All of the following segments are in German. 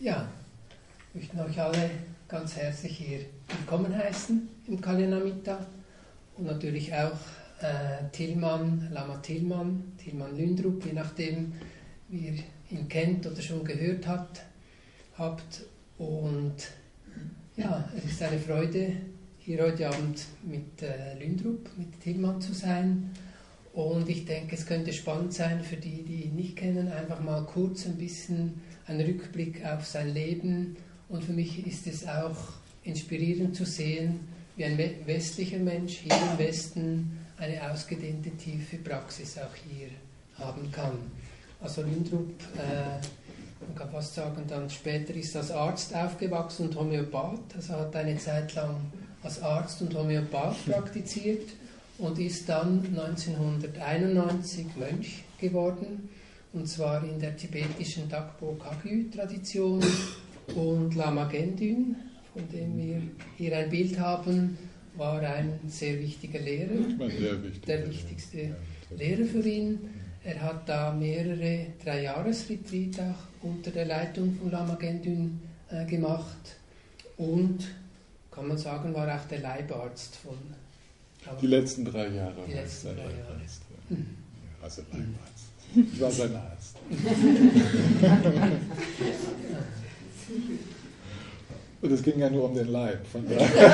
Ja, ich möchte euch alle ganz herzlich hier willkommen heißen im Kalyanamitta und natürlich auch Lama Tilman Lündrup, je nachdem, wie ihr ihn kennt oder schon gehört habt. Und ja, es ist eine Freude, hier heute Abend mit Lündrup, mit Tilman zu sein. Und ich denke, es könnte spannend sein für die, die ihn nicht kennen, einfach mal kurz ein bisschen ein Rückblick auf sein Leben. Und für mich ist es auch inspirierend zu sehen, wie ein westlicher Mensch hier im Westen eine ausgedehnte, tiefe Praxis auch hier haben kann. Also Lündrup, man kann fast sagen, dann später ist als Arzt aufgewachsen und Homöopath, also hat eine Zeit lang als Arzt und Homöopath praktiziert und ist dann 1991 Mönch geworden, und zwar in der tibetischen Dakpo Kagyu-Tradition, und Lama Gendün, von dem wir hier ein Bild haben, war ein sehr wichtiger Lehrer, der wichtigste Lehrer für ihn. Er hat da mehrere 3-Jahres-Retreat auch unter der Leitung von Lama Gendün gemacht und, kann man sagen, war auch der Leibarzt von Lama. Die letzten 3 Jahre. Die letzten 3 Jahre. Ja, also Leibarzt. Ich war sein Arzt. Und es ging ja nur um den Leib. Von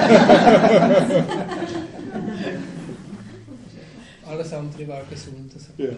Alles andere war gesund. Ja.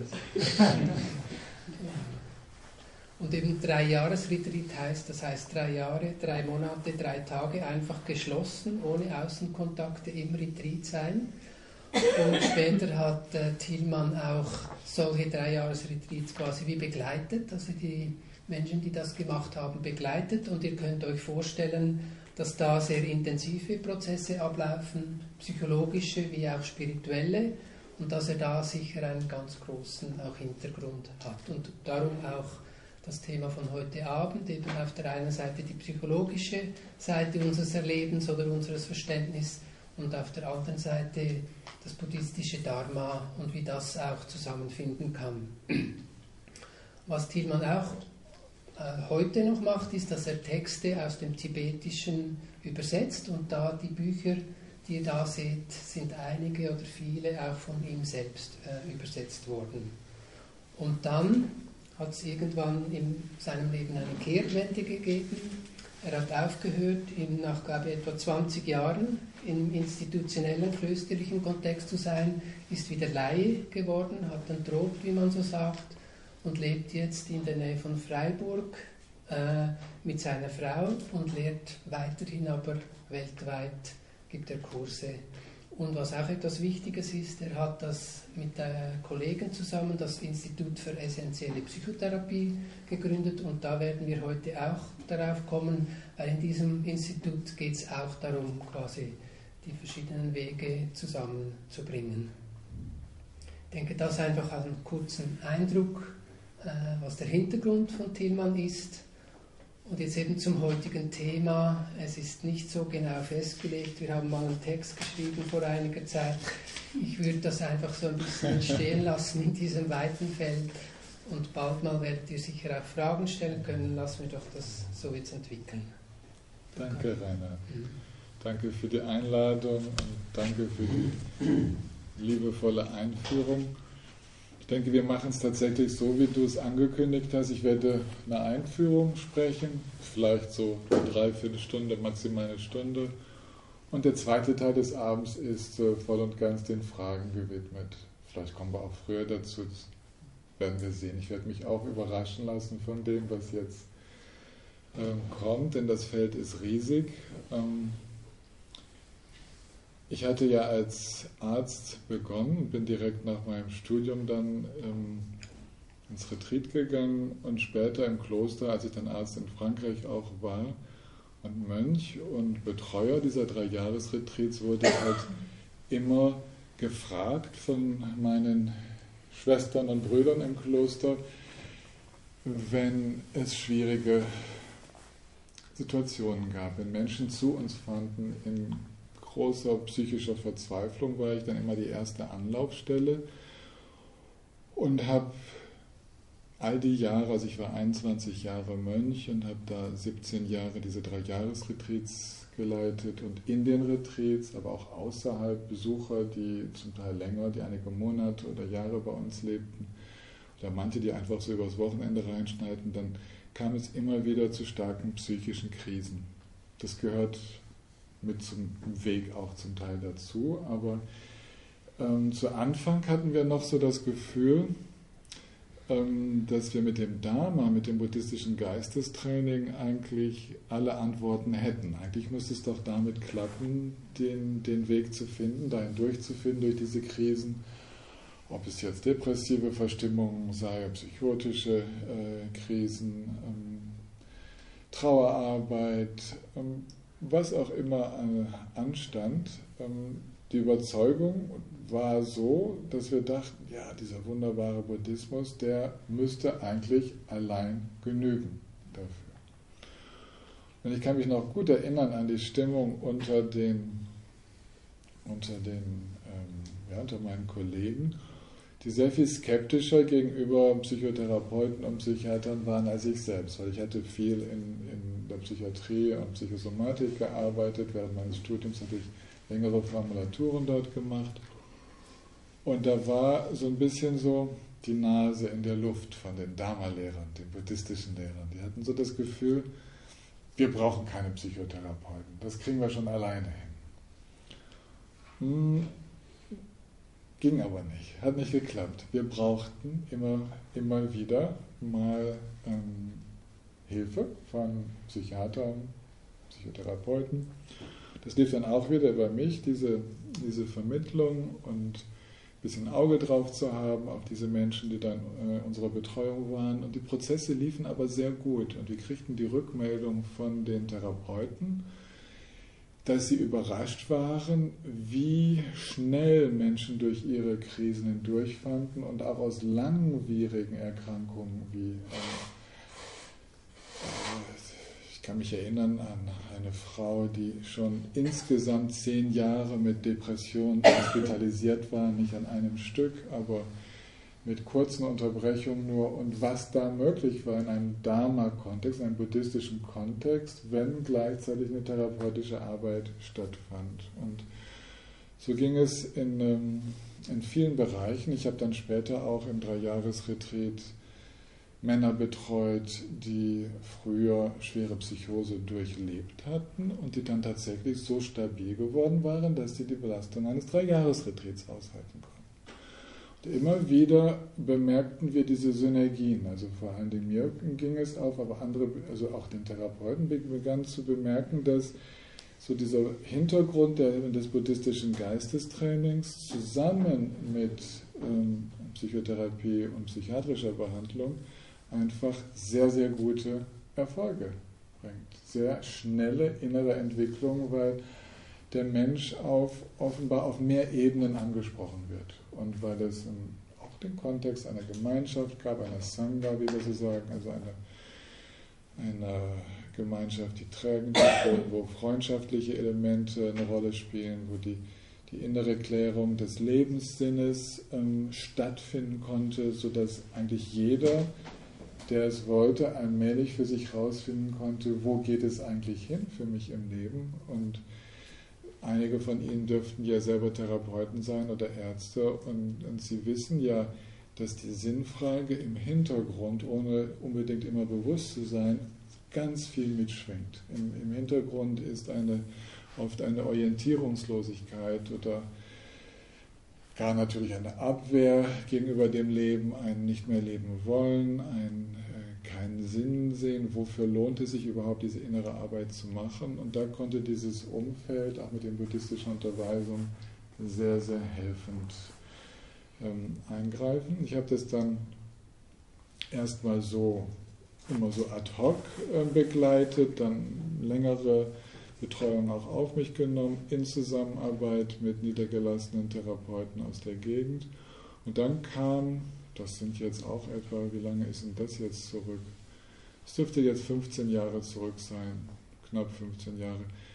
Und eben 3-Jahres-Retreat heißt 3 Jahre, 3 Monate, 3 Tage einfach geschlossen, ohne Außenkontakte im Retreat sein. Und später hat Tilman auch solche 3-Jahres-Retreats quasi wie begleitet, also die Menschen, die das gemacht haben, begleitet. Und ihr könnt euch vorstellen, dass da sehr intensive Prozesse ablaufen, psychologische wie auch spirituelle, und dass er da sicher einen ganz großen auch Hintergrund hat. Und darum auch das Thema von heute Abend, eben auf der einen Seite die psychologische Seite unseres Erlebens oder unseres Verständnisses und auf der anderen Seite das buddhistische Dharma und wie das auch zusammenfinden kann. Was Tilman auch heute noch macht, ist, dass er Texte aus dem Tibetischen übersetzt, und da die Bücher, die ihr da seht, sind einige oder viele auch von ihm selbst übersetzt worden. Und dann hat es irgendwann in seinem Leben eine Kehrtwende gegeben. Er hat aufgehört, nach, glaube ich, etwa 20 Jahren im institutionellen, klösterlichen Kontext zu sein, ist wieder Laie geworden, hat dann Trot, wie man so sagt, und lebt jetzt in der Nähe von Freiburg mit seiner Frau und lehrt weiterhin aber weltweit, gibt er Kurse. Und was auch etwas Wichtiges ist, er hat das mit Kollegen zusammen, das Institut für essentielle Psychotherapie, gegründet, und da werden wir heute auch darauf kommen, weil in diesem Institut geht es auch darum, quasi die verschiedenen Wege zusammenzubringen. Ich denke, das einfach als einen kurzen Eindruck, was der Hintergrund von Tilman ist. Und jetzt eben zum heutigen Thema. Es ist nicht so genau festgelegt. Wir haben mal einen Text geschrieben vor einiger Zeit. Ich würde das einfach so ein bisschen entstehen lassen in diesem weiten Feld. Und bald mal werdet ihr sicher auch Fragen stellen können. Lassen wir doch das so jetzt entwickeln. Danke, Rainer. Danke für die Einladung und danke für die liebevolle Einführung. Ich denke, wir machen es tatsächlich so, wie du es angekündigt hast. Ich werde eine Einführung sprechen, vielleicht so eine Dreiviertelstunde, maximal eine Stunde. Und der zweite Teil des Abends ist voll und ganz den Fragen gewidmet. Vielleicht kommen wir auch früher dazu, das werden wir sehen. Ich werde mich auch überraschen lassen von dem, was jetzt kommt, denn das Feld ist riesig. Ich hatte ja als Arzt begonnen und bin direkt nach meinem Studium dann ins Retreat gegangen und später im Kloster, als ich dann Arzt in Frankreich auch war und Mönch und Betreuer dieser 3-Jahres-Retreats, wurde ich halt immer gefragt von meinen Schwestern und Brüdern im Kloster, wenn es schwierige Situationen gab, wenn Menschen zu uns fanden in großer psychischer Verzweiflung, war ich dann immer die erste Anlaufstelle und habe all die Jahre, also ich war 21 Jahre Mönch und habe da 17 Jahre diese 3-Jahres-Retreats geleitet und in den Retreats, aber auch außerhalb Besucher, die zum Teil länger, die einige Monate oder Jahre bei uns lebten, oder manche, die einfach so übers Wochenende reinschneiden, dann kam es immer wieder zu starken psychischen Krisen. Das gehört mit zum Weg auch zum Teil dazu, aber zu Anfang hatten wir noch so das Gefühl, dass wir mit dem Dharma, mit dem buddhistischen Geistestraining eigentlich alle Antworten hätten. Eigentlich müsste es doch damit klappen, den Weg zu finden, dahin durchzufinden durch diese Krisen, ob es jetzt depressive Verstimmungen sei, psychotische Krisen, Trauerarbeit, was auch immer anstand. Die Überzeugung war so, dass wir dachten, ja, dieser wunderbare Buddhismus, der müsste eigentlich allein genügen dafür. Und ich kann mich noch gut erinnern an die Stimmung unter meinen Kollegen, die sehr viel skeptischer gegenüber Psychotherapeuten und Psychiatern waren als ich selbst, weil ich hatte viel in der Psychiatrie und Psychosomatik gearbeitet. Während meines Studiums hatte ich längere Formulaturen dort gemacht. Und da war so ein bisschen so die Nase in der Luft von den Dharma-Lehrern, den buddhistischen Lehrern. Die hatten so das Gefühl, wir brauchen keine Psychotherapeuten, das kriegen wir schon alleine hin. Ging aber nicht, hat nicht geklappt. Wir brauchten immer wieder mal Hilfe von Psychiatern, Psychotherapeuten. Das lief dann auch wieder über mich, diese Vermittlung und ein bisschen Auge drauf zu haben auf diese Menschen, die dann unserer Betreuung waren. Und die Prozesse liefen aber sehr gut. Und wir kriegten die Rückmeldung von den Therapeuten, dass sie überrascht waren, wie schnell Menschen durch ihre Krisen hindurchfanden und auch aus langwierigen Erkrankungen wie ich kann mich erinnern an eine Frau, die schon insgesamt 10 Jahre mit Depressionen hospitalisiert war, nicht an einem Stück, aber mit kurzen Unterbrechungen nur. Und was da möglich war in einem Dharma-Kontext, einem buddhistischen Kontext, wenn gleichzeitig eine therapeutische Arbeit stattfand. Und so ging es in vielen Bereichen. Ich habe dann später auch im 3-Jahres-Retreat Männer betreut, die früher schwere Psychose durchlebt hatten und die dann tatsächlich so stabil geworden waren, dass sie die Belastung eines 3-Jahres-Retreats aushalten konnten. Und immer wieder bemerkten wir diese Synergien, also vor allem mir ging es auf, aber andere, also auch den Therapeuten begannen zu bemerken, dass so dieser Hintergrund des buddhistischen Geistestrainings zusammen mit Psychotherapie und psychiatrischer Behandlung einfach sehr, sehr gute Erfolge bringt. Sehr schnelle innere Entwicklung, weil der Mensch offenbar auf mehr Ebenen angesprochen wird. Und weil es auch den Kontext einer Gemeinschaft gab, einer Sangha, wie wir so sagen, also eine Gemeinschaft, die tragend ist, wo freundschaftliche Elemente eine Rolle spielen, wo die innere Klärung des Lebenssinnes stattfinden konnte, sodass eigentlich jeder, der es wollte, allmählich für sich herausfinden konnte, wo geht es eigentlich hin für mich im Leben. Und einige von Ihnen dürften ja selber Therapeuten sein oder Ärzte und Sie wissen ja, dass die Sinnfrage im Hintergrund, ohne unbedingt immer bewusst zu sein, ganz viel mitschwingt. Im Hintergrund ist oft eine Orientierungslosigkeit oder gar natürlich eine Abwehr gegenüber dem Leben, ein nicht mehr leben wollen, keinen Sinn sehen, wofür lohnt es sich überhaupt, diese innere Arbeit zu machen. Und da konnte dieses Umfeld, auch mit den buddhistischen Unterweisungen, sehr, sehr helfend eingreifen. Ich habe das dann erstmal immer so ad hoc begleitet, dann längere Betreuung auch auf mich genommen, in Zusammenarbeit mit niedergelassenen Therapeuten aus der Gegend. Und dann kam, das sind jetzt auch etwa, wie lange ist denn das jetzt zurück? Es dürfte jetzt 15 Jahre zurück sein, knapp 15 Jahre.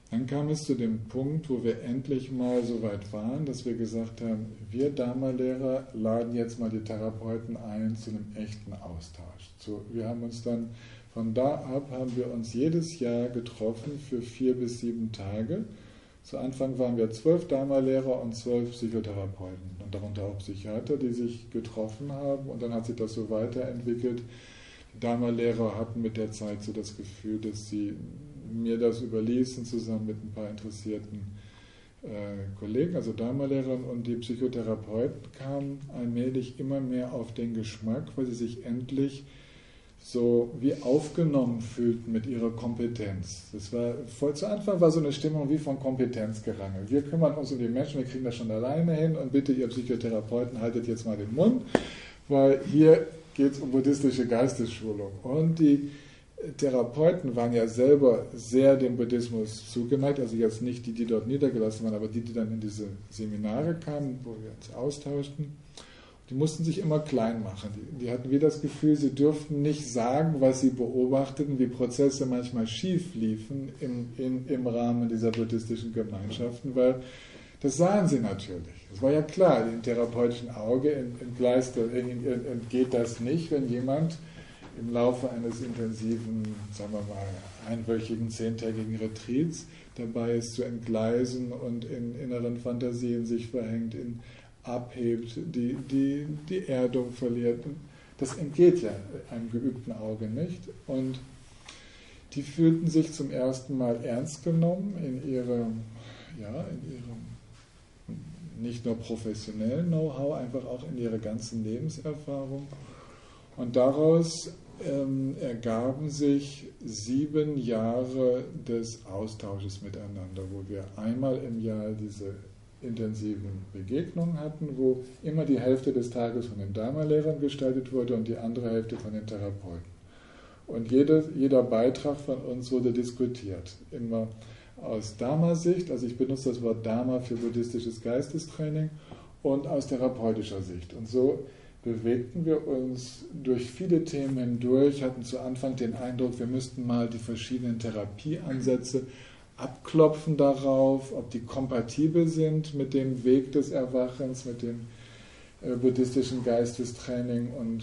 Dann kam es zu dem Punkt, wo wir endlich mal so weit waren, dass wir gesagt haben, wir Dharma-Lehrer laden jetzt mal die Therapeuten ein zu einem echten Austausch. So, wir haben uns dann, von da ab haben wir uns jedes Jahr getroffen für 4 bis 7 Tage. Zu Anfang waren wir 12 Dharma-Lehrer und 12 Psychotherapeuten und darunter auch Psychiater, die sich getroffen haben, und dann hat sich das so weiterentwickelt. Die Dharma-Lehrer hatten mit der Zeit so das Gefühl, dass sie mir das überließen, zusammen mit ein paar interessierten Kollegen, also Dharma-Lehrern, und die Psychotherapeuten kamen allmählich immer mehr auf den Geschmack, weil sie sich endlich so wie aufgenommen fühlten mit ihrer Kompetenz. Das war, zu Anfang war so eine Stimmung wie von Kompetenzgerangel. Wir kümmern uns um die Menschen, wir kriegen das schon alleine hin, und bitte ihr Psychotherapeuten, haltet jetzt mal den Mund, weil hier geht es um buddhistische Geistesschulung. Und die Therapeuten waren ja selber sehr dem Buddhismus zugeneigt, also jetzt nicht die, die dort niedergelassen waren, aber die, die dann in diese Seminare kamen, wo wir uns austauschten. Die mussten sich immer klein machen. Die hatten wie das Gefühl, sie dürften nicht sagen, was sie beobachteten, wie Prozesse manchmal schief liefen im Rahmen dieser buddhistischen Gemeinschaften, weil das sahen sie natürlich. Das war ja klar, im therapeutischen Auge entgeht das nicht, wenn jemand im Laufe eines intensiven, sagen wir mal, einwöchigen, 10-tägigen Retreats dabei ist zu entgleisen und in inneren Fantasien sich verhängt, abhebt, die Erdung verliert. Das entgeht ja einem geübten Auge nicht. Und die fühlten sich zum ersten Mal ernst genommen in ihrem nicht nur professionellen Know-how, einfach auch in ihrer ganzen Lebenserfahrung. Und daraus ergaben sich 7 Jahre des Austausches miteinander, wo wir einmal im Jahr diese intensiven Begegnungen hatten, wo immer die Hälfte des Tages von den Dharma-Lehrern gestaltet wurde und die andere Hälfte von den Therapeuten. Und jeder Beitrag von uns wurde diskutiert. Immer aus Dharma-Sicht, also ich benutze das Wort Dharma für buddhistisches Geistestraining, und aus therapeutischer Sicht. Und so bewegten wir uns durch viele Themen hindurch, hatten zu Anfang den Eindruck, wir müssten mal die verschiedenen Therapieansätze abklopfen darauf, ob die kompatibel sind mit dem Weg des Erwachens, mit dem buddhistischen Geistestraining. Und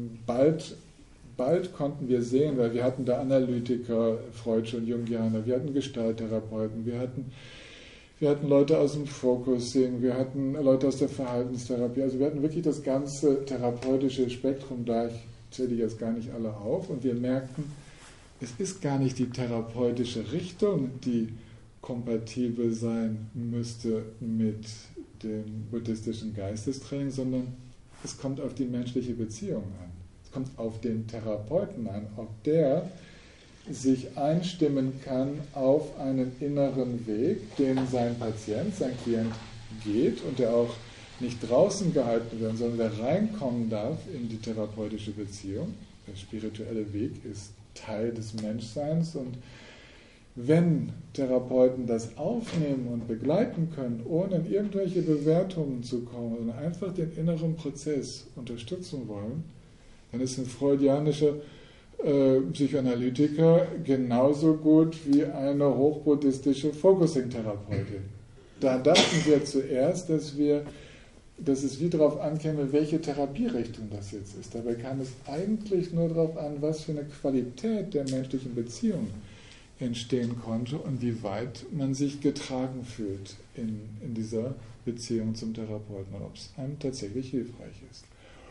bald konnten wir sehen, weil wir hatten da Analytiker, Freudsche und Jungianer, wir hatten Gestalttherapeuten, wir hatten Leute aus dem Focusing, wir hatten Leute aus der Verhaltenstherapie, also wir hatten wirklich das ganze therapeutische Spektrum da, ich zähle jetzt gar nicht alle auf, und wir merkten, es ist gar nicht die therapeutische Richtung, die kompatibel sein müsste mit dem buddhistischen Geistestraining, sondern es kommt auf die menschliche Beziehung an. Es kommt auf den Therapeuten an, ob der sich einstimmen kann auf einen inneren Weg, den sein Patient, sein Klient geht und der auch nicht draußen gehalten wird, sondern der reinkommen darf in die therapeutische Beziehung. Der spirituelle Weg ist Teil des Menschseins, und wenn Therapeuten das aufnehmen und begleiten können, ohne in irgendwelche Bewertungen zu kommen, sondern einfach den inneren Prozess unterstützen wollen, dann ist ein freudianischer Psychoanalytiker genauso gut wie eine hochbuddhistische Focusing-Therapeutin. Da dachten wir zuerst, dass es wie darauf ankäme, welche Therapierichtung das jetzt ist. Dabei kam es eigentlich nur darauf an, was für eine Qualität der menschlichen Beziehung entstehen konnte und wie weit man sich getragen fühlt in dieser Beziehung zum Therapeuten und ob es einem tatsächlich hilfreich ist.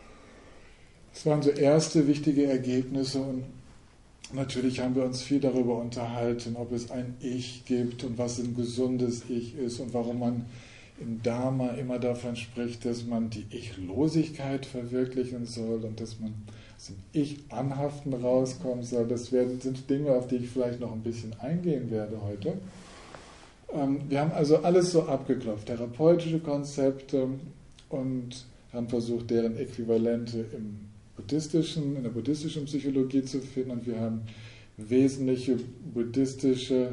Das waren so erste wichtige Ergebnisse, und natürlich haben wir uns viel darüber unterhalten, ob es ein Ich gibt und was ein gesundes Ich ist und warum man im Dharma immer davon spricht, dass man die Ich-Losigkeit verwirklichen soll und dass man aus dem Ich-Anhaften rauskommen soll. Das sind Dinge, auf die ich vielleicht noch ein bisschen eingehen werde heute. Wir haben also alles so abgeklopft, therapeutische Konzepte, und haben versucht, deren Äquivalente in der buddhistischen Psychologie zu finden, und wir haben wesentliche buddhistische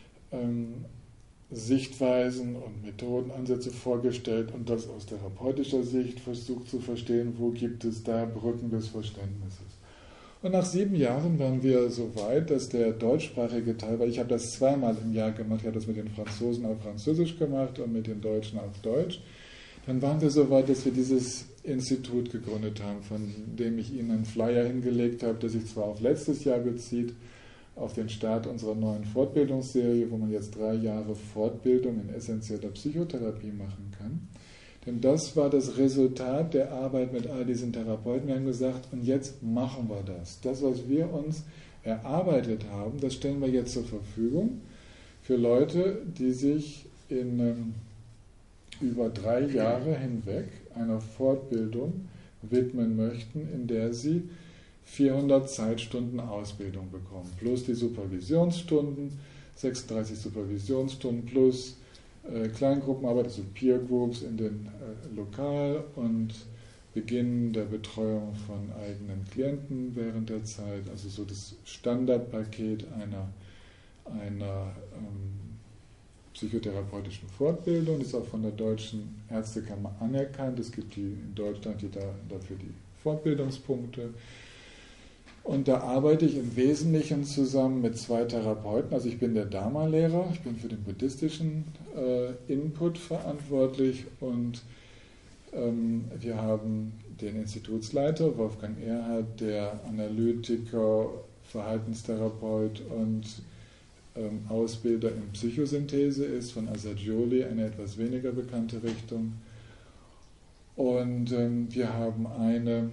Sichtweisen und Methodenansätze vorgestellt und das aus therapeutischer Sicht versucht zu verstehen, wo gibt es da Brücken des Verständnisses. Und nach 7 Jahren waren wir so weit, dass der deutschsprachige Teil, weil ich habe das zweimal im Jahr gemacht, ich habe das mit den Franzosen auf Französisch gemacht und mit den Deutschen auf Deutsch, dann waren wir so weit, dass wir dieses Institut gegründet haben, von dem ich Ihnen einen Flyer hingelegt habe, der sich zwar auf letztes Jahr bezieht, auf den Start unserer neuen Fortbildungsserie, wo man jetzt 3 Jahre Fortbildung in essentieller Psychotherapie machen kann. Denn das war das Resultat der Arbeit mit all diesen Therapeuten. Wir haben gesagt, und jetzt machen wir das. Das, was wir uns erarbeitet haben, das stellen wir jetzt zur Verfügung für Leute, die sich in über 3 Jahre hinweg einer Fortbildung widmen möchten, in der sie 400 Zeitstunden Ausbildung bekommen, plus die Supervisionsstunden, 36 Supervisionsstunden, plus Kleingruppenarbeit, also Peer Groups in den Lokal und Beginn der Betreuung von eigenen Klienten während der Zeit, also so das Standardpaket einer psychotherapeutischen Fortbildung, ist auch von der Deutschen Ärztekammer anerkannt. Es gibt in Deutschland dafür die Fortbildungspunkte. Und da arbeite ich im Wesentlichen zusammen mit 2 Therapeuten. Also ich bin der Dharma-Lehrer, ich bin für den buddhistischen Input verantwortlich und wir haben den Institutsleiter, Wolfgang Erhard, der Analytiker, Verhaltenstherapeut und Ausbilder in Psychosynthese ist, von Assagioli, eine etwas weniger bekannte Richtung. Und wir haben eine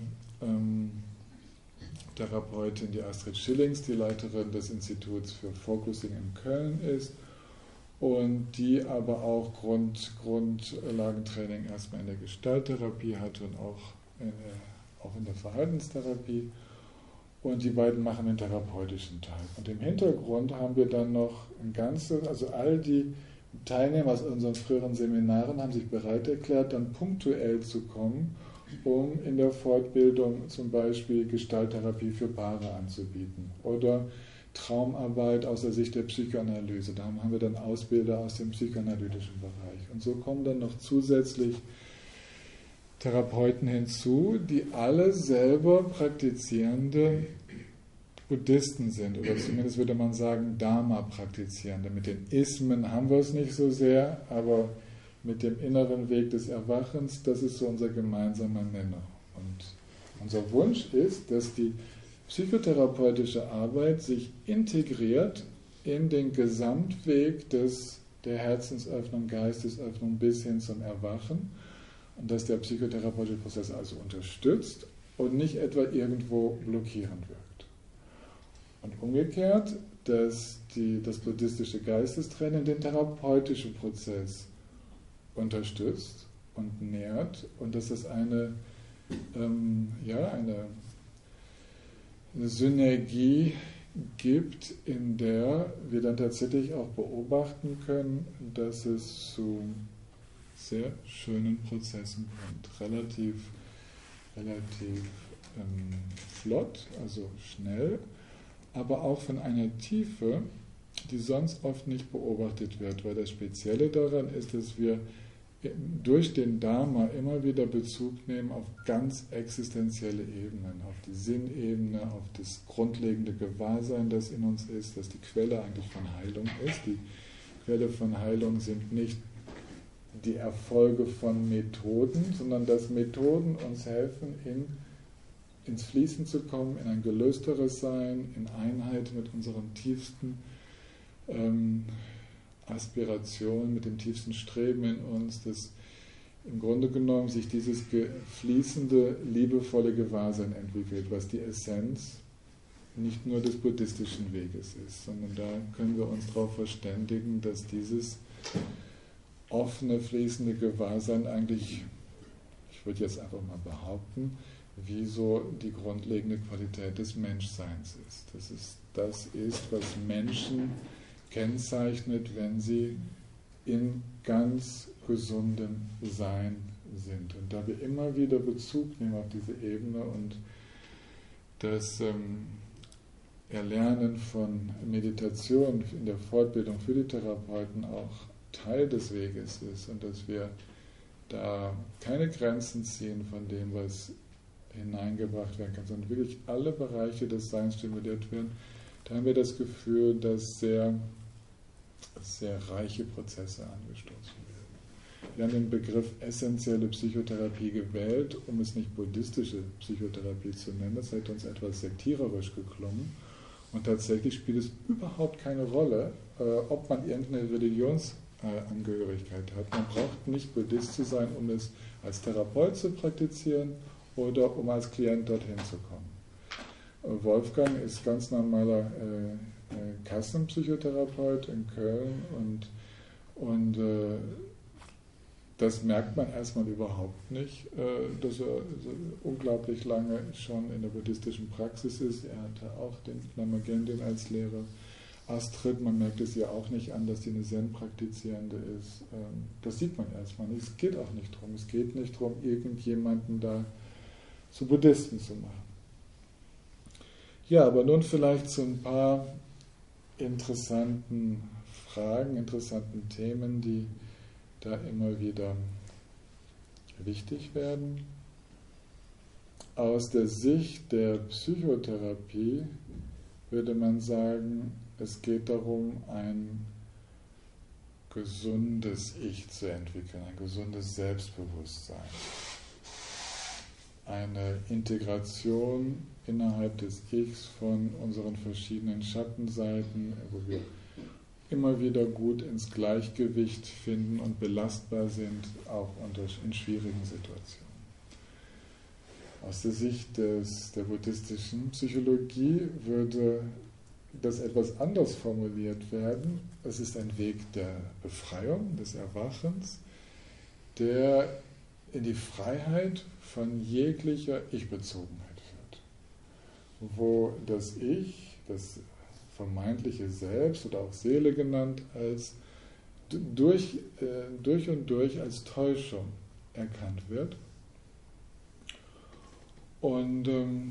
Therapeutin, die Astrid Schillings, die Leiterin des Instituts für Focusing in Köln ist und die aber auch Grundlagentraining erstmal in der Gestalttherapie hat und auch in der Verhaltenstherapie. Und die beiden machen den therapeutischen Teil. Und im Hintergrund haben wir dann noch also all die Teilnehmer aus unseren früheren Seminaren haben sich bereit erklärt, dann punktuell zu kommen, um in der Fortbildung zum Beispiel Gestalttherapie für Paare anzubieten oder Traumarbeit aus der Sicht der Psychoanalyse. Da haben wir dann Ausbilder aus dem psychoanalytischen Bereich. Und so kommen dann noch zusätzlich Therapeuten hinzu, die alle selber praktizierende Buddhisten sind, oder zumindest würde man sagen Dharma-Praktizierende. Mit den Ismen haben wir es nicht so sehr, aber mit dem inneren Weg des Erwachens, das ist so unser gemeinsamer Nenner. Und unser Wunsch ist, dass die psychotherapeutische Arbeit sich integriert in den Gesamtweg der Herzensöffnung, Geistesöffnung bis hin zum Erwachen und dass der psychotherapeutische Prozess also unterstützt und nicht etwa irgendwo blockierend wirkt. Und umgekehrt, dass das buddhistische Geistestraining den therapeutischen Prozess unterstützt und nährt und dass es eine Synergie gibt, in der wir dann tatsächlich auch beobachten können, dass es zu sehr schönen Prozessen kommt. Relativ flott, also schnell, aber auch von einer Tiefe, die sonst oft nicht beobachtet wird, weil das Spezielle daran ist, dass wir durch den Dharma immer wieder Bezug nehmen auf ganz existenzielle Ebenen, auf die Sinnebene, auf das grundlegende Gewahrsein, das in uns ist, das die Quelle eigentlich von Heilung ist. Die Quelle von Heilung sind nicht die Erfolge von Methoden, sondern dass Methoden uns helfen, ins Fließen zu kommen, in ein gelösteres Sein, in Einheit mit unseren tiefsten Aspiration, mit dem tiefsten Streben in uns, dass im Grunde genommen sich dieses fließende, liebevolle Gewahrsein entwickelt, was die Essenz nicht nur des buddhistischen Weges ist, sondern da können wir uns darauf verständigen, dass dieses offene, fließende Gewahrsein eigentlich, ich würde jetzt einfach mal behaupten, wie so die grundlegende Qualität des Menschseins ist. Das ist, was Menschen kennzeichnet, wenn sie in ganz gesundem Sein sind. Und da wir immer wieder Bezug nehmen auf diese Ebene und das Erlernen von Meditation in der Fortbildung für die Therapeuten auch Teil des Weges ist und dass wir da keine Grenzen ziehen von dem, was hineingebracht werden kann, sondern wirklich alle Bereiche des Seins stimuliert werden, da haben wir das Gefühl, dass sehr, sehr reiche Prozesse angestoßen werden. Wir haben den Begriff essentielle Psychotherapie gewählt, um es nicht buddhistische Psychotherapie zu nennen. Das hätte uns etwas sektiererisch geklungen. Und tatsächlich spielt es überhaupt keine Rolle, ob man irgendeine Religionsangehörigkeit hat. Man braucht nicht Buddhist zu sein, um es als Therapeut zu praktizieren oder um als Klient dorthin zu kommen. Wolfgang ist ganz normaler Kassenpsychotherapeut in Köln und das merkt man erstmal überhaupt nicht, dass er so unglaublich lange schon in der buddhistischen Praxis ist. Er hatte auch den Lama Gendin als Lehrer. Astrid, man merkt es ihr auch nicht an, dass sie eine Zen-Praktizierende ist. Das sieht man erstmal nicht. Es geht auch nicht darum. Es geht nicht darum, irgendjemanden da zu Buddhisten zu machen. Ja, aber nun vielleicht zu ein paar interessanten Fragen, interessanten Themen, die da immer wieder wichtig werden. Aus der Sicht der Psychotherapie würde man sagen, es geht darum, ein gesundes Ich zu entwickeln, ein gesundes Selbstbewusstsein, eine Integration innerhalb des Ichs von unseren verschiedenen Schattenseiten, wo wir immer wieder gut ins Gleichgewicht finden und belastbar sind, auch in schwierigen Situationen. Aus der Sicht der buddhistischen Psychologie würde das etwas anders formuliert werden. Es ist ein Weg der Befreiung, des Erwachens, der in die Freiheit von jeglicher Ich-Bezogenheit führt. Wo das Ich, das vermeintliche Selbst oder auch Seele genannt, als durch und durch als Täuschung erkannt wird. Und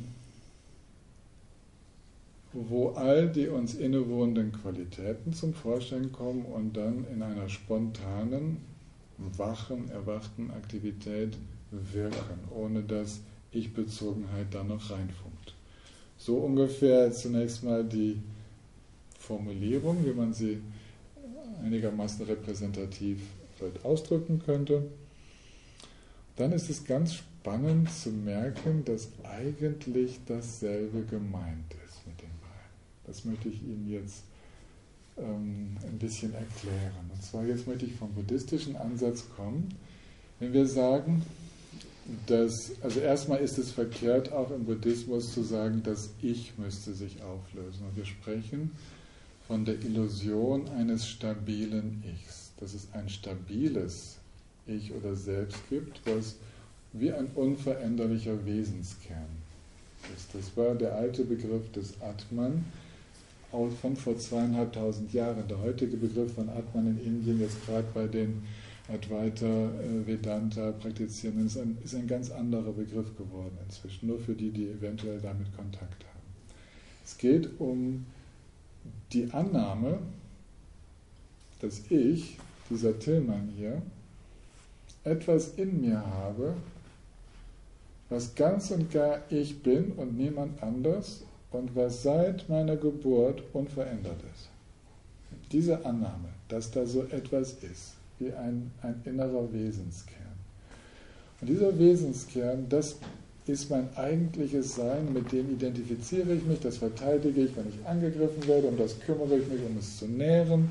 wo all die uns innewohnenden Qualitäten zum Vorschein kommen und dann in einer spontanen, wachen, erwachten Aktivität wirken, ohne dass Ich-Bezogenheit da noch reinfunkt. So ungefähr zunächst mal die Formulierung, wie man sie einigermaßen repräsentativ ausdrücken könnte. Dann ist es ganz spannend zu merken, dass eigentlich dasselbe gemeint ist mit den beiden. Das möchte ich Ihnen jetzt ein bisschen erklären. Und zwar jetzt möchte ich vom buddhistischen Ansatz kommen. Wenn wir sagen, also erstmal ist es verkehrt, auch im Buddhismus zu sagen, das Ich müsste sich auflösen. Und wir sprechen von der Illusion eines stabilen Ichs, dass es ein stabiles Ich oder Selbst gibt, was wie ein unveränderlicher Wesenskern ist. Das war der alte Begriff des Atman von vor 2500 Jahren. Der heutige Begriff von Atman in Indien, jetzt gerade bei den Advaita Vedanta Praktizierenden, ist ein ganz anderer Begriff geworden inzwischen, nur für die, die eventuell damit Kontakt haben. Es geht um die Annahme, dass ich, dieser Tillmann hier, etwas in mir habe, was ganz und gar ich bin und niemand anders und was seit meiner Geburt unverändert ist. Diese Annahme, dass da so etwas ist, wie ein innerer Wesenskern. Und dieser Wesenskern, das ist mein eigentliches Sein, mit dem identifiziere ich mich, das verteidige ich, wenn ich angegriffen werde, um das kümmere ich mich, um es zu nähren.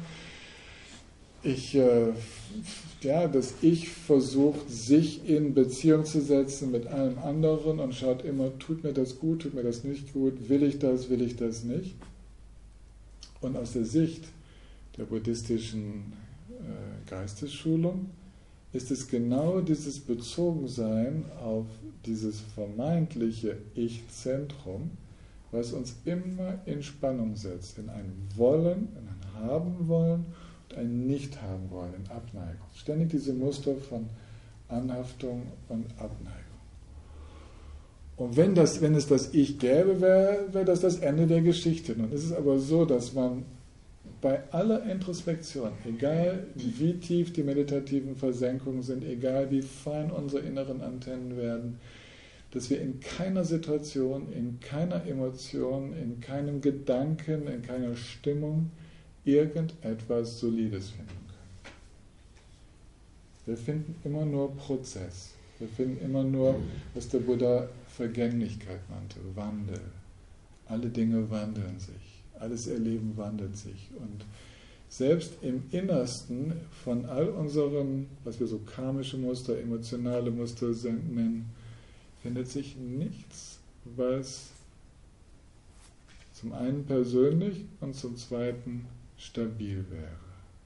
Das Ich versucht, sich in Beziehung zu setzen mit allem anderen und schaut immer, tut mir das gut, tut mir das nicht gut, will ich das nicht. Und aus der Sicht der buddhistischen Geistesschulung ist es genau dieses Bezogensein auf dieses vermeintliche Ich-Zentrum, was uns immer in Spannung setzt, in ein Wollen, in ein Haben wollen und ein Nicht-Haben-Wollen, in Abneigung. Ständig diese Muster von Anhaftung und Abneigung. Und wenn es das Ich gäbe, wäre das Ende der Geschichte. Nun ist es aber so, dass man bei aller Introspektion, egal wie tief die meditativen Versenkungen sind, egal wie fein unsere inneren Antennen werden, dass wir in keiner Situation, in keiner Emotion, in keinem Gedanken, in keiner Stimmung irgendetwas Solides finden können. Wir finden immer nur Prozess. Wir finden immer nur, was der Buddha Vergänglichkeit nannte, Wandel. Alle Dinge wandeln sich, alles Erleben wandelt sich. Und selbst im Innersten von all unseren, was wir so karmische Muster, emotionale Muster nennen, findet sich nichts, was zum einen persönlich und zum zweiten stabil wäre.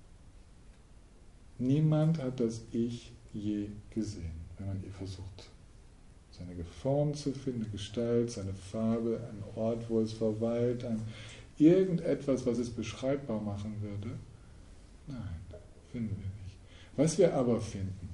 Niemand hat das Ich je gesehen, wenn man versucht, seine Form zu finden, eine Gestalt, seine Farbe, einen Ort, wo es verweilt, irgendetwas, was es beschreibbar machen würde. Nein, finden wir nicht. Was wir aber finden,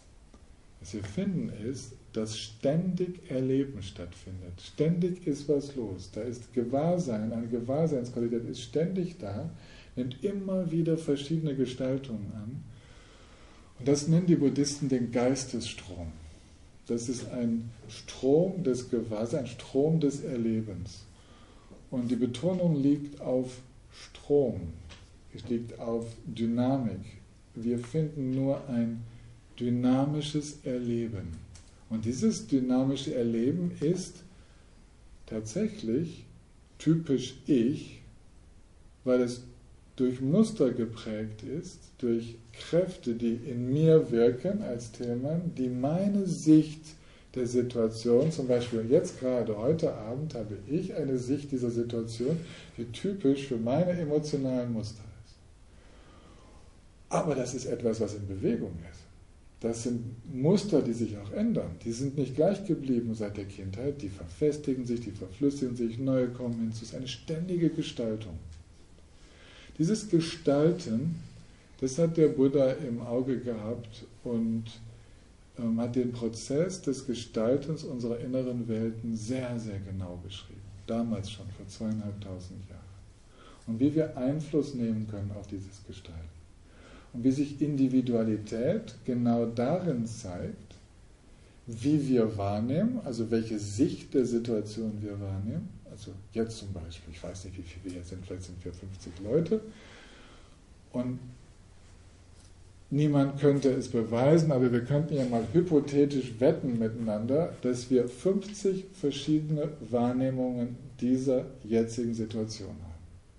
ist, dass ständig Erleben stattfindet. Ständig ist was los. Da ist Gewahrsein, eine Gewahrseinsqualität ist ständig da, nimmt immer wieder verschiedene Gestaltungen an. Und das nennen die Buddhisten den Geistesstrom. Das ist ein Strom des Gewahrseins, ein Strom des Erlebens. Und die Betonung liegt auf Strom, es liegt auf Dynamik. Wir finden nur ein dynamisches Erleben. Und dieses dynamische Erleben ist tatsächlich typisch Ich, weil es durch Muster geprägt ist, durch Kräfte, die in mir wirken als Tillmann, die meine Sicht der Situation, zum Beispiel jetzt gerade, heute Abend habe ich eine Sicht dieser Situation, die typisch für meine emotionalen Muster ist. Aber das ist etwas, was in Bewegung ist. Das sind Muster, die sich auch ändern. Die sind nicht gleich geblieben seit der Kindheit, die verfestigen sich, die verflüssigen sich, neue kommen hinzu. Es ist eine ständige Gestaltung. Dieses Gestalten, das hat der Buddha im Auge gehabt und hat den Prozess des Gestaltens unserer inneren Welten sehr, sehr genau beschrieben. Damals schon, vor 2500 Jahren. Und wie wir Einfluss nehmen können auf dieses Gestalten. Und wie sich Individualität genau darin zeigt, wie wir wahrnehmen, also welche Sicht der Situation wir wahrnehmen. Also jetzt zum Beispiel, ich weiß nicht, wie viele wir hier sind, vielleicht sind wir 50 Leute. Und niemand könnte es beweisen, aber wir könnten ja mal hypothetisch wetten miteinander, dass wir 50 verschiedene Wahrnehmungen dieser jetzigen Situation haben.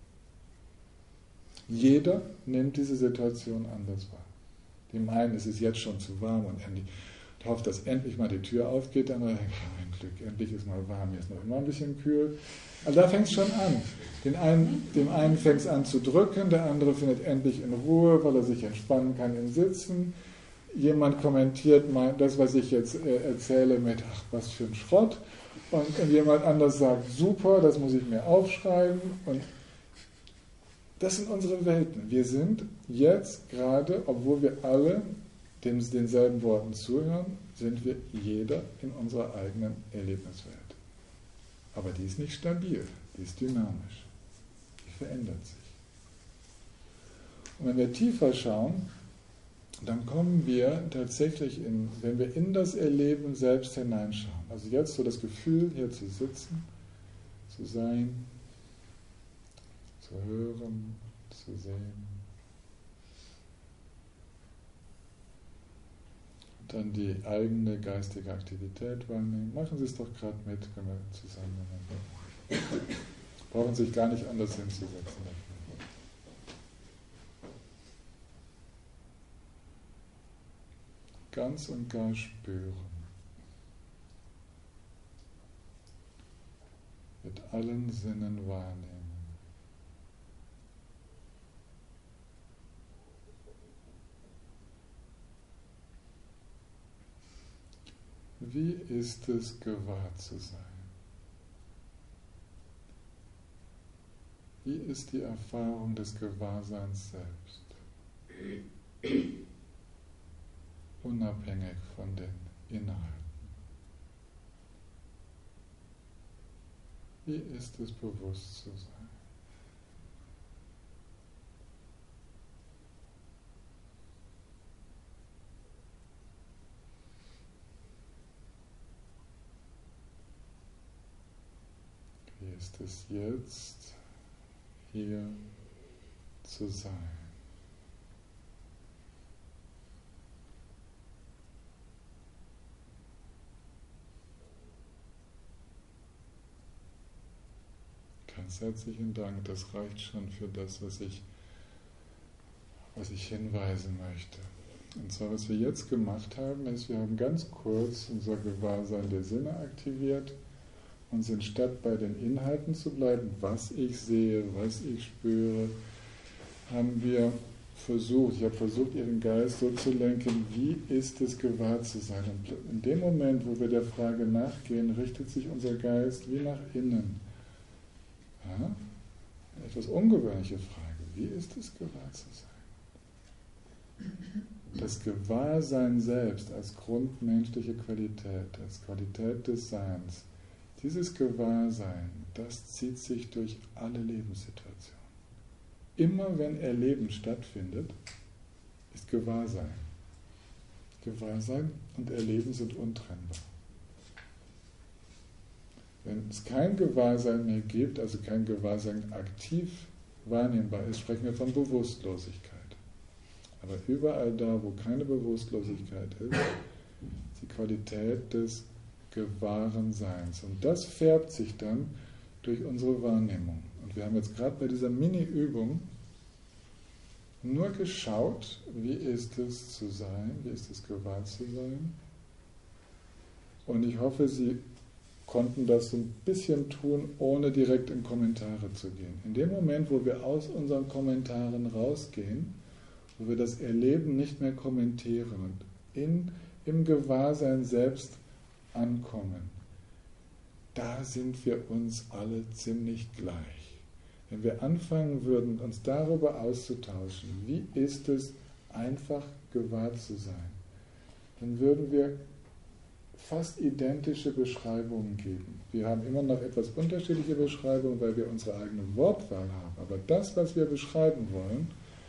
Jeder nimmt diese Situation anders wahr. Dem einen ist es jetzt schon zu warm und hofft, dass endlich mal die Tür aufgeht, dann denkt er, mein Glück, endlich ist mal warm, hier ist noch immer ein bisschen kühl. Also da fängt es schon an. Dem einen fängt es an zu drücken, der andere findet endlich in Ruhe, weil er sich entspannen kann im Sitzen. Jemand kommentiert das, was ich jetzt erzähle, mit, ach, was für ein Schrott. Und jemand anders sagt, super, das muss ich mir aufschreiben. Und das sind unsere Welten. Wir sind jetzt gerade, obwohl wir alle denselben Worten zuhören, sind wir jeder in unserer eigenen Erlebniswelt. Aber die ist nicht stabil, die ist dynamisch, die verändert sich. Und wenn wir tiefer schauen, dann kommen wir tatsächlich, wenn wir in das Erleben selbst hineinschauen, also jetzt so das Gefühl, hier zu sitzen, zu sein, zu hören, zu sehen, dann die eigene geistige Aktivität wahrnehmen. Machen Sie es doch gerade mit, können wir zusammen. Brauchen sich gar nicht anders hinzusetzen dafür. Ganz und gar spüren. Mit allen Sinnen wahrnehmen. Wie ist es, gewahr zu sein? Wie ist die Erfahrung des Gewahrseins selbst? Unabhängig von den Inhalten. Wie ist es, bewusst zu sein? heißt es jetzt, hier zu sein. Ganz herzlichen Dank, das reicht schon für das, was ich hinweisen möchte. Und zwar, was wir jetzt gemacht haben, ist, wir haben ganz kurz unser Gewahrsein der Sinne aktiviert und sind statt bei den Inhalten zu bleiben, was ich sehe, was ich spüre, haben wir versucht, ich habe versucht, Ihren Geist so zu lenken, wie ist es, gewahr zu sein. Und in dem Moment, wo wir der Frage nachgehen, richtet sich unser Geist wie nach innen. Ja? Etwas ungewöhnliche Frage. Wie ist es, gewahr zu sein? Das Gewahrsein selbst als grundmenschliche Qualität, als Qualität des Seins, dieses Gewahrsein, das zieht sich durch alle Lebenssituationen. Immer wenn Erleben stattfindet, ist Gewahrsein. Gewahrsein und Erleben sind untrennbar. Wenn es kein Gewahrsein mehr gibt, also kein Gewahrsein aktiv wahrnehmbar ist, sprechen wir von Bewusstlosigkeit. Aber überall da, wo keine Bewusstlosigkeit ist, ist die Qualität des gewahren Seins. Und das färbt sich dann durch unsere Wahrnehmung. Und wir haben jetzt gerade bei dieser Mini-Übung nur geschaut, wie ist es zu sein, wie ist es gewahr zu sein. Und ich hoffe, Sie konnten das so ein bisschen tun, ohne direkt in Kommentare zu gehen. In dem Moment, wo wir aus unseren Kommentaren rausgehen, wo wir das Erleben nicht mehr kommentieren und im Gewahrsein selbst ankommen, da sind wir uns alle ziemlich gleich. Wenn wir anfangen würden, uns darüber auszutauschen, wie ist es, einfach gewahr zu sein, dann würden wir fast identische Beschreibungen geben. Wir haben immer noch etwas unterschiedliche Beschreibungen, weil wir unsere eigene Wortwahl haben. Aber das, was wir beschreiben wollen,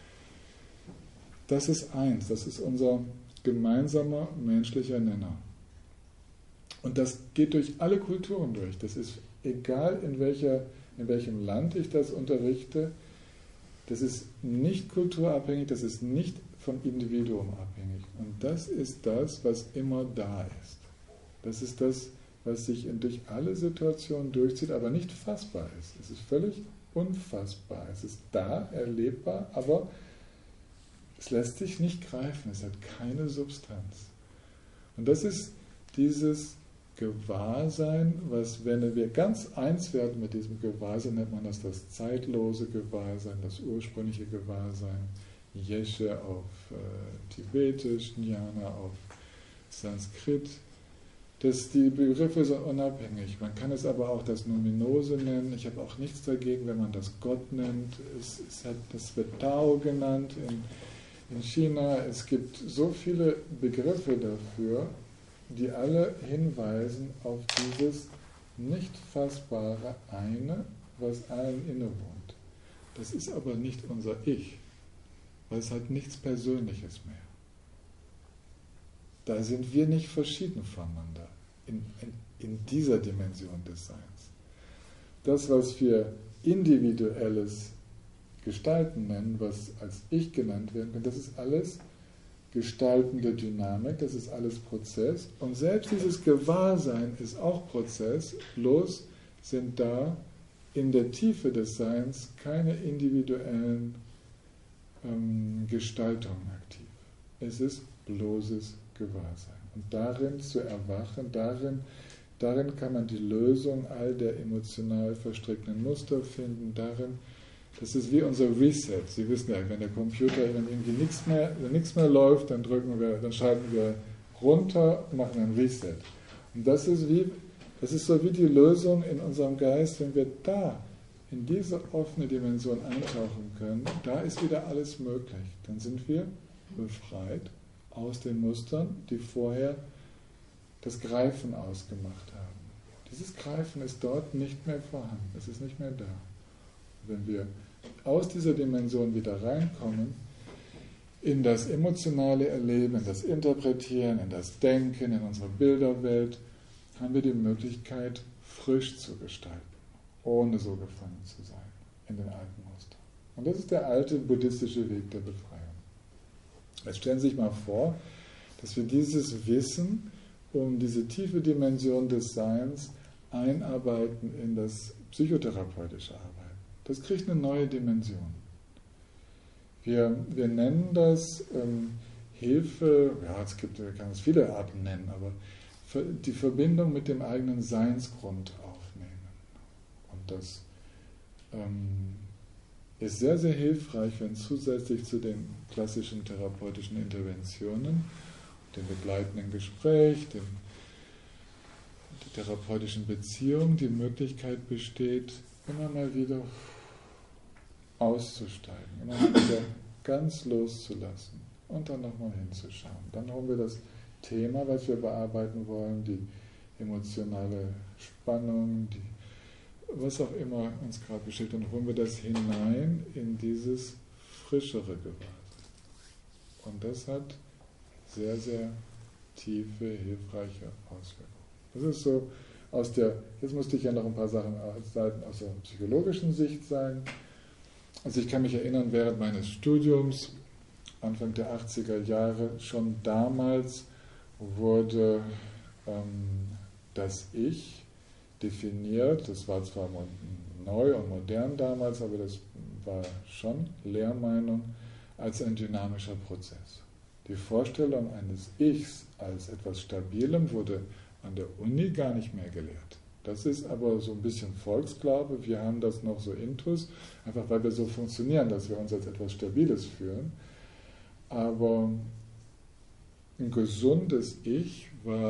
das ist eins, das ist unser gemeinsamer menschlicher Nenner. Und das geht durch alle Kulturen durch. Das ist egal, in welchem Land ich das unterrichte. Das ist nicht kulturabhängig, das ist nicht vom Individuum abhängig. Und das ist das, was immer da ist. Das ist das, was sich durch alle Situationen durchzieht, aber nicht fassbar ist. Es ist völlig unfassbar. Es ist da, erlebbar, aber es lässt sich nicht greifen. Es hat keine Substanz. Und das ist dieses Gewahrsein, was, wenn wir ganz eins werden mit diesem Gewahrsein, nennt man das zeitlose Gewahrsein, das ursprüngliche Gewahrsein, Yeshe auf Tibetisch, Jnana auf Sanskrit. Die Begriffe sind unabhängig. Man kann es aber auch das Numinose nennen. Ich habe auch nichts dagegen, wenn man das Gott nennt. Das wird Tao genannt in China. Es gibt so viele Begriffe dafür, die alle hinweisen auf dieses nicht fassbare Eine, was allen innewohnt. Das ist aber nicht unser Ich, weil es hat nichts Persönliches mehr. Da sind wir nicht verschieden voneinander, in dieser Dimension des Seins. Das, was wir individuelles Gestalten nennen, was als Ich genannt werden kann, das ist alles gestaltende Dynamik, das ist alles Prozess. Und selbst dieses Gewahrsein ist auch Prozess, bloß sind da in der Tiefe des Seins keine individuellen Gestaltungen aktiv. Es ist bloßes Gewahrsein. Und darin zu erwachen, darin kann man die Lösung all der emotional verstrickten Muster finden, das ist wie unser Reset. Sie wissen ja, wenn der Computer, wenn irgendwie nichts mehr läuft, dann schalten wir runter und machen ein Reset. Und das ist so wie die Lösung in unserem Geist, wenn wir da in diese offene Dimension eintauchen können, da ist wieder alles möglich. Dann sind wir befreit aus den Mustern, die vorher das Greifen ausgemacht haben. Dieses Greifen ist dort nicht mehr vorhanden, es ist nicht mehr da. Wenn wir aus dieser Dimension wieder reinkommen, in das emotionale Erleben, in das Interpretieren, in das Denken, in unsere Bilderwelt, haben wir die Möglichkeit, frisch zu gestalten. ohne so gefangen zu sein in den alten Mustern. Und das ist der alte buddhistische Weg der Befreiung. Jetzt stellen Sie sich mal vor, dass wir dieses Wissen um diese tiefe Dimension des Seins einarbeiten in das psychotherapeutische Arbeiten. Das kriegt eine neue Dimension. Wir nennen das Hilfe, ja, man kann es viele Arten nennen, aber die Verbindung mit dem eigenen Seinsgrund aufnehmen. Und das ist sehr, sehr hilfreich, wenn zusätzlich zu den klassischen therapeutischen Interventionen, dem begleitenden Gespräch, der therapeutischen Beziehung die Möglichkeit besteht, immer mal wieder auszusteigen, immer mal wieder ganz loszulassen und dann nochmal hinzuschauen. Dann holen wir das Thema, was wir bearbeiten wollen, die emotionale Spannung, was auch immer uns gerade beschäftigt, dann holen wir das hinein in dieses frischere Gewahrsein. Und das hat sehr, sehr tiefe, hilfreiche Auswirkungen. Das ist so jetzt musste ich ja noch ein paar Sachen aus der psychologischen Sicht sagen. Also ich kann mich erinnern, während meines Studiums, Anfang der 80er Jahre, schon damals wurde das Ich definiert. Das war zwar neu und modern damals, aber das war schon Lehrmeinung als ein dynamischer Prozess. Die Vorstellung eines Ichs als etwas Stabilem wurde an der Uni gar nicht mehr gelehrt. Das ist aber so ein bisschen Volksglaube. Wir haben das noch so intus, einfach weil wir so funktionieren, dass wir uns als etwas Stabiles fühlen. Aber ein gesundes Ich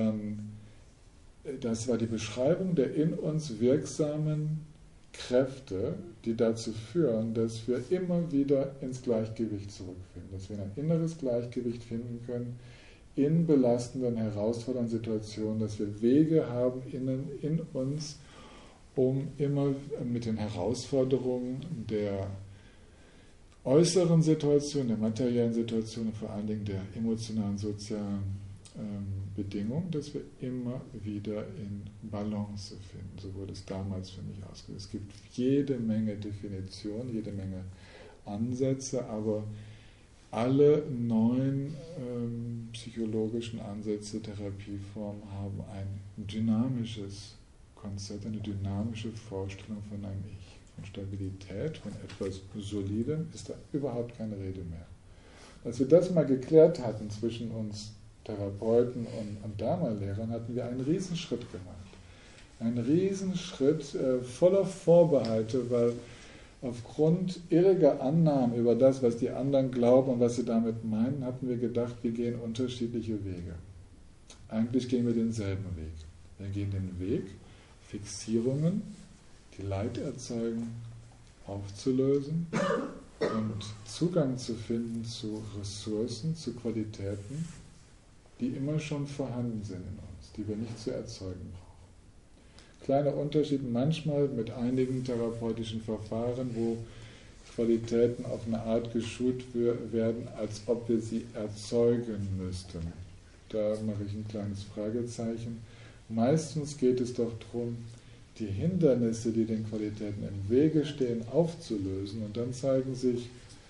das war die Beschreibung der in uns wirksamen Kräfte, die dazu führen, dass wir immer wieder ins Gleichgewicht zurückfinden, dass wir ein inneres Gleichgewicht finden können in belastenden, herausfordernden Situationen, dass wir Wege haben in uns, um immer mit den Herausforderungen der äußeren Situation, der materiellen Situation und vor allen Dingen der emotionalen, sozialen Bedingung, dass wir immer wieder in Balance finden. So wurde es damals für mich ausgedrückt. Es gibt jede Menge Definitionen, jede Menge Ansätze, aber alle neuen psychologischen Ansätze, Therapieformen haben ein dynamisches Konzept, eine dynamische Vorstellung von einem Ich. Von Stabilität, von etwas Solidem ist da überhaupt keine Rede mehr. Als wir das mal geklärt hatten zwischen uns Therapeuten und Dharma-Lehrern, hatten wir einen Riesenschritt gemacht. Einen Riesenschritt voller Vorbehalte, weil aufgrund irriger Annahmen über das, was die anderen glauben und was sie damit meinen, hatten wir gedacht, wir gehen unterschiedliche Wege. Eigentlich gehen wir denselben Weg. Wir gehen den Weg, Fixierungen, die Leid erzeugen, aufzulösen und Zugang zu finden zu Ressourcen, zu Qualitäten, die immer schon vorhanden sind in uns, die wir nicht zu erzeugen brauchen. Kleiner Unterschied manchmal mit einigen therapeutischen Verfahren, wo Qualitäten auf eine Art geschult werden, als ob wir sie erzeugen müssten. Da mache ich ein kleines Fragezeichen. Meistens geht es doch darum, die Hindernisse, die den Qualitäten im Wege stehen, aufzulösen, und dann zeigen sich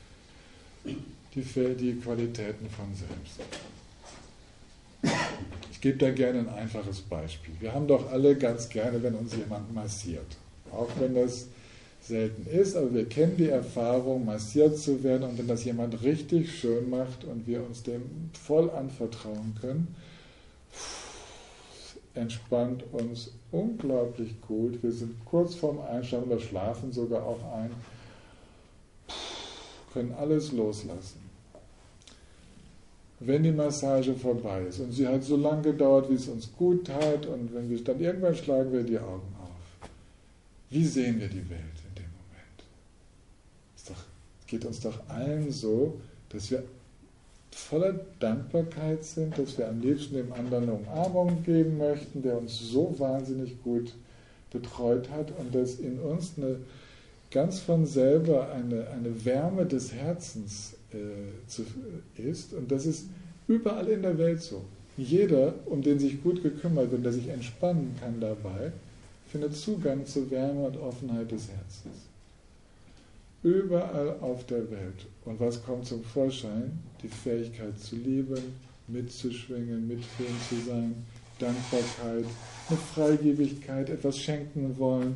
die Qualitäten von selbst. Ich gebe da gerne ein einfaches Beispiel. Wir haben doch alle ganz gerne, wenn uns jemand massiert. Auch wenn das selten ist, aber wir kennen die Erfahrung, massiert zu werden, und wenn das jemand richtig schön macht und wir uns dem voll anvertrauen können, entspannt uns unglaublich gut. Wir sind kurz vorm Einschlafen oder schlafen sogar auch ein, können alles loslassen. Wenn die Massage vorbei ist und sie hat so lange gedauert, wie es uns gut tat, und wenn wir dann irgendwann schlagen wir die Augen auf. Wie sehen wir die Welt in dem Moment? Es geht uns doch allen so, dass wir voller Dankbarkeit sind, dass wir am liebsten dem anderen eine Umarmung geben möchten, der uns so wahnsinnig gut betreut hat, und dass in uns ganz von selber eine Wärme des Herzens ist, und das ist überall in der Welt so. Jeder, um den sich gut gekümmert wird und der sich entspannen kann dabei, findet Zugang zur Wärme und Offenheit des Herzens. Überall auf der Welt. Und was kommt zum Vorschein? Die Fähigkeit zu lieben, mitzuschwingen, mitfühlend zu sein, Dankbarkeit, eine Freigebigkeit, etwas schenken wollen.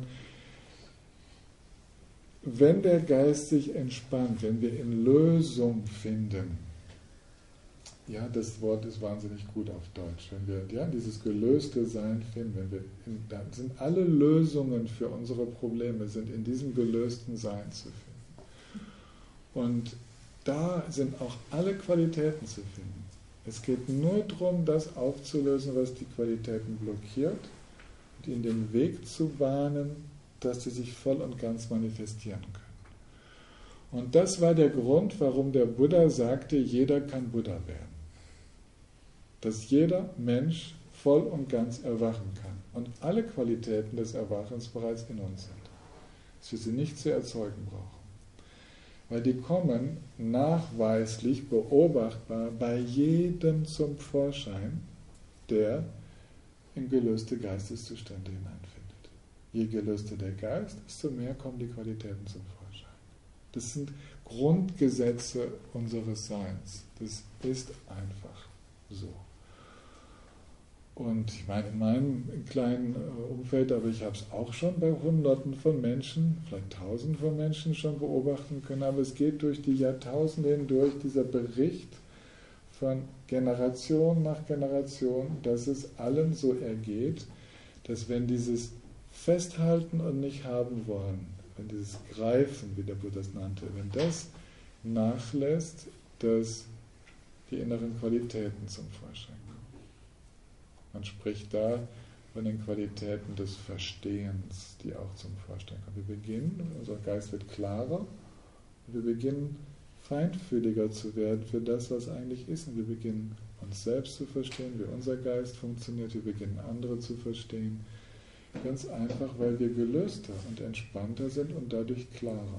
Wenn der Geist sich entspannt, wenn wir in Lösung finden, ja, das Wort ist wahnsinnig gut auf Deutsch, wenn wir dieses gelöste Sein finden, dann sind alle Lösungen für unsere Probleme sind in diesem gelösten Sein zu finden. Und da sind auch alle Qualitäten zu finden. Es geht nur darum, das aufzulösen, was die Qualitäten blockiert und ihnen den Weg zu bahnen, dass sie sich voll und ganz manifestieren können. Und das war der Grund, warum der Buddha sagte, jeder kann Buddha werden. Dass jeder Mensch voll und ganz erwachen kann und alle Qualitäten des Erwachens bereits in uns sind. Dass wir sie nicht zu erzeugen brauchen. Weil die kommen nachweislich, beobachtbar bei jedem zum Vorschein, der in gelöste Geisteszustände hineinfindet. Je gelöster der Geist, desto mehr kommen die Qualitäten zum Vorschein. Das sind Grundgesetze unseres Seins. Das ist einfach so. Und ich meine, in meinem kleinen Umfeld, aber ich habe es auch schon bei Hunderten von Menschen, vielleicht Tausenden von Menschen schon beobachten können, aber es geht durch die Jahrtausende hindurch, dieser Bericht von Generation nach Generation, dass es allen so ergeht, dass wenn dieses Festhalten und nicht haben wollen, wenn dieses Greifen, wie der Buddha es nannte, wenn das nachlässt, dass die inneren Qualitäten zum Vorschein kommen. Man spricht da von den Qualitäten des Verstehens, die auch zum Vorschein kommen. Wir beginnen, unser Geist wird klarer, wir beginnen feinfühliger zu werden für das, was eigentlich ist. Und wir beginnen uns selbst zu verstehen, wie unser Geist funktioniert, wir beginnen andere zu verstehen. Ganz einfach, weil wir gelöster und entspannter sind und dadurch klarer.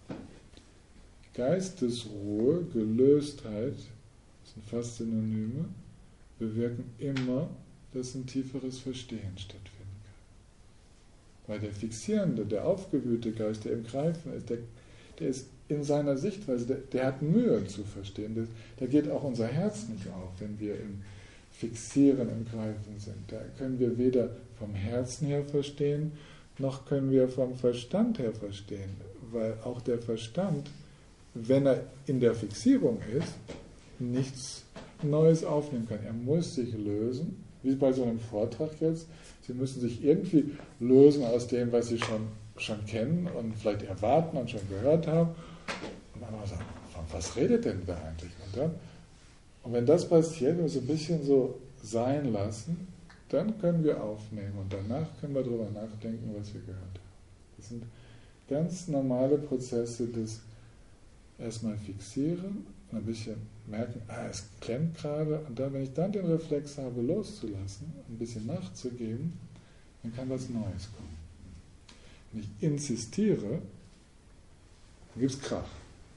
Geistesruhe, Gelöstheit, das sind fast Synonyme, bewirken immer, dass ein tieferes Verstehen stattfinden kann. Weil der fixierende, der aufgewühlte Geist, der im Greifen ist, der ist in seiner Sichtweise, der hat Mühe zu verstehen. Da geht auch unser Herz nicht auf, wenn wir im Fixieren, im Greifen sind. Da können wir weder vom Herzen her verstehen, noch können wir vom Verstand her verstehen. Weil auch der Verstand, wenn er in der Fixierung ist, nichts Neues aufnehmen kann. Er muss sich lösen, wie bei so einem Vortrag jetzt. Sie müssen sich irgendwie lösen aus dem, was Sie schon kennen und vielleicht erwarten und schon gehört haben. Und dann mal sagen, was redet denn da eigentlich? Und wenn das passiert, wenn wir so ein bisschen so sein lassen, dann können wir aufnehmen und danach können wir darüber nachdenken, was wir gehört haben. Das sind ganz normale Prozesse des erstmal Fixieren und ein bisschen merken, es klemmt gerade, und dann, wenn ich dann den Reflex habe, loszulassen, ein bisschen nachzugeben, dann kann was Neues kommen. Wenn ich insistiere, dann gibt es Krach.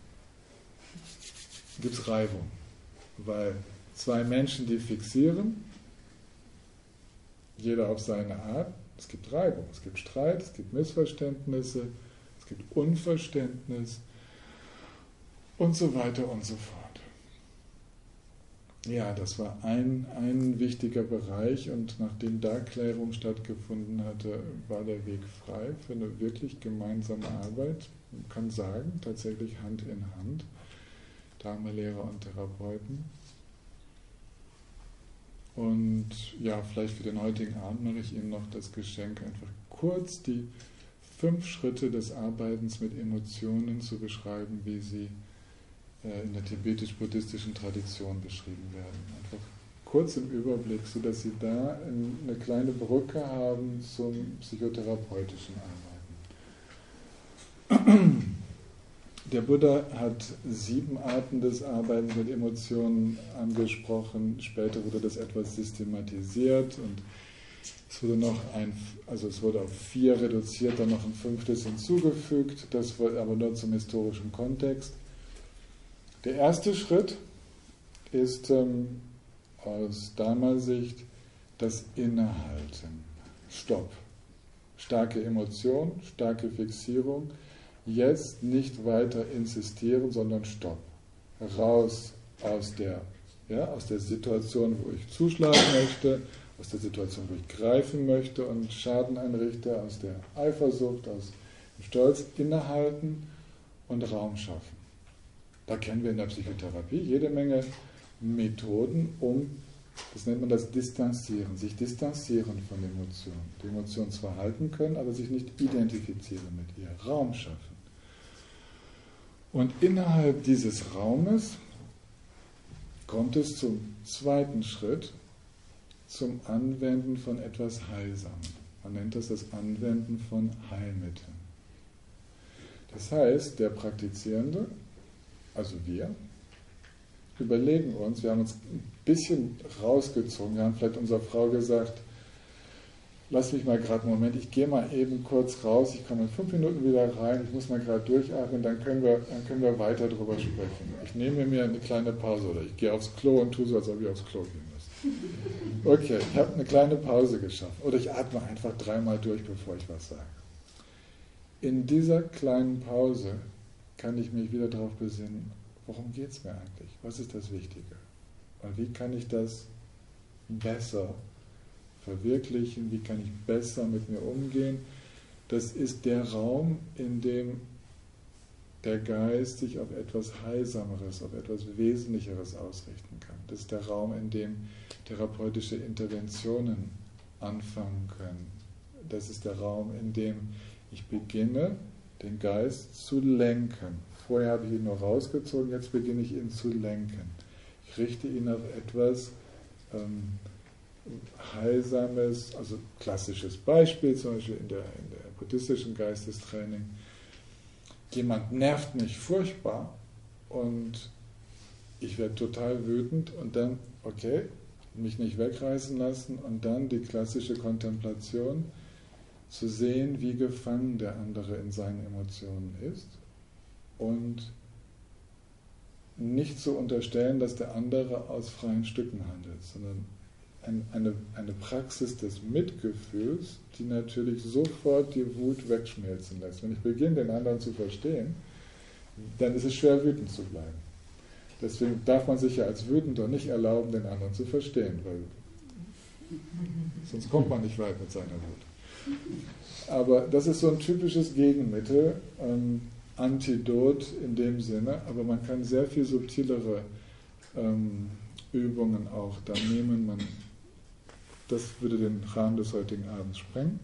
Dann gibt es Reibung. Weil zwei Menschen, die fixieren, jeder auf seine Art, es gibt Reibung, es gibt Streit, es gibt Missverständnisse, es gibt Unverständnis und so weiter und so fort. Ja, das war ein wichtiger Bereich, und nachdem da Klärung stattgefunden hatte, war der Weg frei für eine wirklich gemeinsame Arbeit. Man kann sagen, tatsächlich Hand in Hand, Dharma-Lehrer und Therapeuten. Und ja, vielleicht für den heutigen Abend mache ich Ihnen noch das Geschenk, einfach kurz die 5 Schritte des Arbeitens mit Emotionen zu beschreiben, wie sie in der tibetisch-buddhistischen Tradition beschrieben werden. Einfach kurz im Überblick, sodass Sie da eine kleine Brücke haben zum psychotherapeutischen Arbeiten. Der Buddha hat 7 Arten des Arbeitens mit Emotionen angesprochen. Später wurde das etwas systematisiert und es wurde auf 4 reduziert, dann noch ein 5. hinzugefügt. Das wurde aber nur zum historischen Kontext. Der erste Schritt ist aus Dharma-Sicht das Innehalten. Stopp. starke Emotion, starke Fixierung, jetzt nicht weiter insistieren, sondern stopp. Raus aus der Situation, wo ich zuschlagen möchte, aus der Situation, wo ich greifen möchte und Schaden anrichte, aus der Eifersucht, aus dem Stolz, innehalten und Raum schaffen. Da kennen wir in der Psychotherapie jede Menge Methoden, das nennt man das Distanzieren, sich distanzieren von Emotionen. Die Emotionen zwar halten können, aber sich nicht identifizieren mit ihr, Raum schaffen. Und innerhalb dieses Raumes kommt es zum zweiten Schritt, zum Anwenden von etwas Heilsamem. Man nennt das Anwenden von Heilmitteln. Das heißt, der Praktizierende, also wir, überlegen uns, wir haben uns ein bisschen rausgezogen, wir haben vielleicht unserer Frau gesagt, lass mich mal gerade einen Moment, ich gehe mal eben kurz raus, ich komme in 5 Minuten wieder rein, ich muss mal gerade durchatmen, dann können wir weiter drüber sprechen. Ich nehme mir eine kleine Pause oder ich gehe aufs Klo und tue so, als ob ich aufs Klo gehen müsste. Okay, ich habe eine kleine Pause geschaffen oder ich atme einfach 3-mal durch, bevor ich was sage. In dieser kleinen Pause kann ich mich wieder darauf besinnen, worum geht es mir eigentlich? Was ist das Wichtige? Und wie kann ich das besser verwirklichen? Wie kann ich besser mit mir umgehen? Das ist der Raum, in dem der Geist sich auf etwas Heilsameres, auf etwas Wesentlicheres ausrichten kann. Das ist der Raum, in dem therapeutische Interventionen anfangen können. Das ist der Raum, in dem ich beginne, den Geist zu lenken. Vorher habe ich ihn nur rausgezogen, jetzt beginne ich ihn zu lenken. Ich richte ihn auf etwas Heilsames, also klassisches Beispiel, zum Beispiel in der buddhistischen Geistestraining. Jemand nervt mich furchtbar und ich werde total wütend und dann, okay, mich nicht wegreißen lassen und dann die klassische Kontemplation, zu sehen, wie gefangen der andere in seinen Emotionen ist und nicht zu unterstellen, dass der andere aus freien Stücken handelt, sondern eine Praxis des Mitgefühls, die natürlich sofort die Wut wegschmelzen lässt. Wenn ich beginne, den anderen zu verstehen, dann ist es schwer, wütend zu bleiben. Deswegen darf man sich ja als Wütender nicht erlauben, den anderen zu verstehen, weil sonst kommt man nicht weit mit seiner Wut. Aber das ist so ein typisches Gegenmittel, Antidot in dem Sinne, aber man kann sehr viel subtilere Übungen auch da nehmen. Das würde den Rahmen des heutigen Abends sprengen.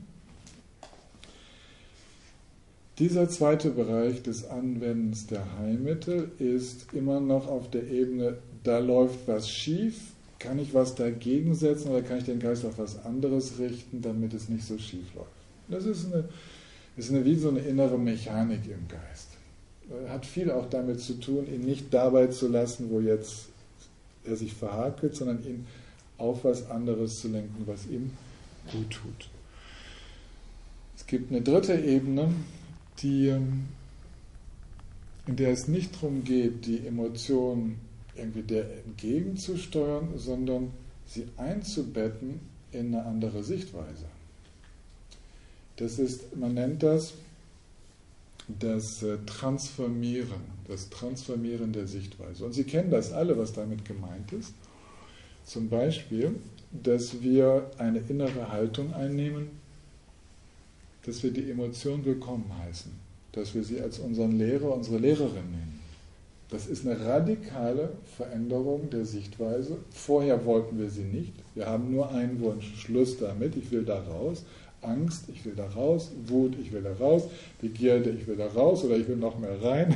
Dieser zweite Bereich des Anwendens der Heilmittel ist immer noch auf der Ebene, da läuft was schief, kann ich was dagegen setzen oder kann ich den Geist auf was anderes richten, damit es nicht so schief läuft. Das ist wie so eine innere Mechanik im Geist. Hat viel auch damit zu tun, ihn nicht dabei zu lassen, wo jetzt er sich verhakelt, sondern ihn auf was anderes zu lenken, was ihm gut tut. Es gibt eine dritte Ebene, in der es nicht darum geht, die Emotionen irgendwie der entgegenzusteuern, sondern sie einzubetten in eine andere Sichtweise. Man nennt das Transformieren der Sichtweise. Und Sie kennen das alle, was damit gemeint ist. Zum Beispiel, dass wir eine innere Haltung einnehmen, dass wir die Emotion willkommen heißen, dass wir sie als unseren Lehrer, unsere Lehrerin nehmen. Das ist eine radikale Veränderung der Sichtweise. Vorher wollten wir sie nicht. Wir haben nur einen Wunsch, Schluss damit, ich will da raus. Angst, ich will da raus. Wut, ich will da raus. Begierde, ich will da raus oder ich will noch mehr rein.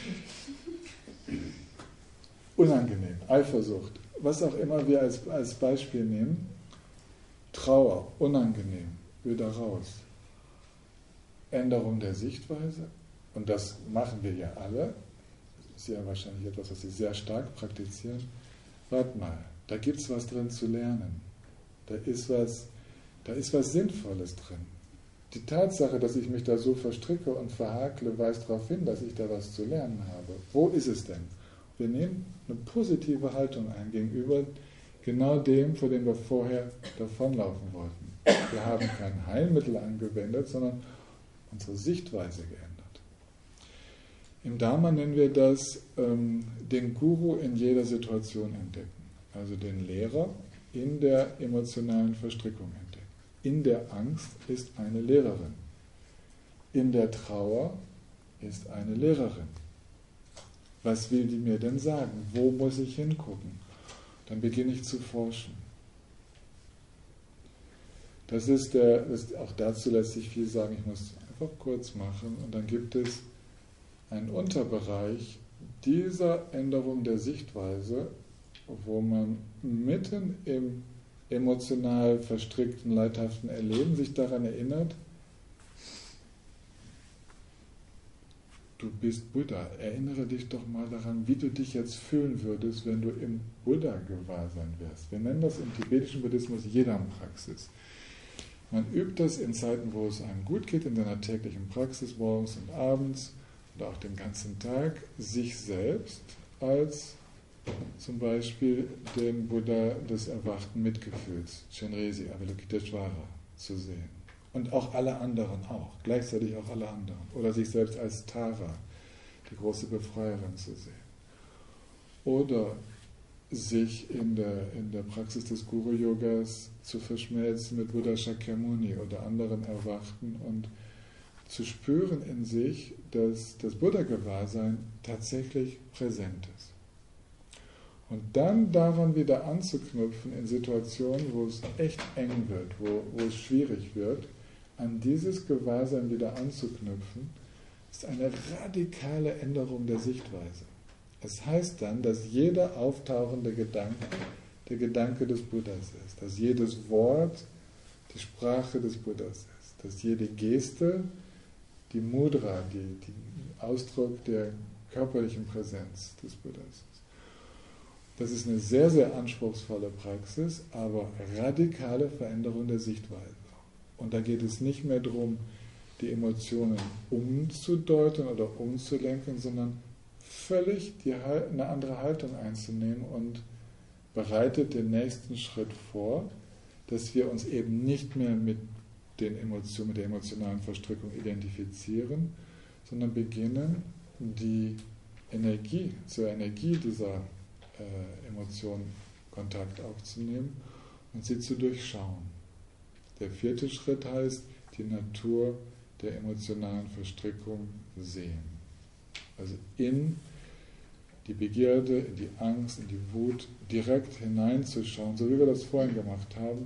Unangenehm, Eifersucht, was auch immer wir als Beispiel nehmen. Trauer, unangenehm, will da raus. Änderung der Sichtweise, und das machen wir ja alle, das ist ja wahrscheinlich etwas, was Sie sehr stark praktizieren. Warte mal, da gibt es was drin zu lernen. Da ist was Sinnvolles drin. Die Tatsache, dass ich mich da so verstricke und verhakle, weist darauf hin, dass ich da was zu lernen habe. Wo ist es denn? Wir nehmen eine positive Haltung ein gegenüber genau dem, vor dem wir vorher davonlaufen wollten. Wir haben kein Heilmittel angewendet, sondern unsere Sichtweise geändert. Im Dharma nennen wir das den Guru in jeder Situation entdecken, also den Lehrer in der emotionalen Verstrickung entdecken. In der Angst ist eine Lehrerin. In der Trauer ist eine Lehrerin. Was will die mir denn sagen? Wo muss ich hingucken? Dann beginne ich zu forschen. Auch dazu lässt sich viel sagen, ich muss einfach kurz machen. Und dann gibt es einen Unterbereich dieser Änderung der Sichtweise, wo man mitten im emotional verstrickten, leidhaften Erleben sich daran erinnert, du bist Buddha. Erinnere dich doch mal daran, wie du dich jetzt fühlen würdest, wenn du im Buddha-Gewahrsein wärst. Wir nennen das im tibetischen Buddhismus Yedam-Praxis. Man übt das in Zeiten, wo es einem gut geht, in seiner täglichen Praxis, morgens und abends oder auch den ganzen Tag, sich selbst als zum Beispiel den Buddha des erwachten Mitgefühls, Chenrezig, Avalokiteshvara, zu sehen. Und auch alle anderen auch, gleichzeitig auch alle anderen. Oder sich selbst als Tara, die große Befreierin, zu sehen. Oder sich in der Praxis des Guru-Yogas zu verschmelzen mit Buddha Shakyamuni oder anderen Erwachten und zu spüren in sich, dass das Buddha-Gewahrsein tatsächlich präsent ist. Und dann daran wieder anzuknüpfen in Situationen, wo es echt eng wird, wo es schwierig wird, an dieses Gewahrsein wieder anzuknüpfen, ist eine radikale Änderung der Sichtweise. Es heißt dann, dass jeder auftauchende Gedanke der Gedanke des Buddhas ist, dass jedes Wort die Sprache des Buddhas ist, dass jede Geste die Mudra, die Ausdruck der körperlichen Präsenz des Buddhas ist. Das ist eine sehr, sehr anspruchsvolle Praxis, aber radikale Veränderung der Sichtweise. Und da geht es nicht mehr darum, die Emotionen umzudeuten oder umzulenken, sondern völlig eine andere Haltung einzunehmen und bereitet den nächsten Schritt vor, dass wir uns eben nicht mehr mit der emotionalen Verstrickung identifizieren, sondern beginnen, zur Energie dieser Emotion Kontakt aufzunehmen und sie zu durchschauen. Der 4. Schritt heißt, die Natur der emotionalen Verstrickung sehen. Also in die Begierde, in die Angst, in die Wut direkt hineinzuschauen, so wie wir das vorhin gemacht haben.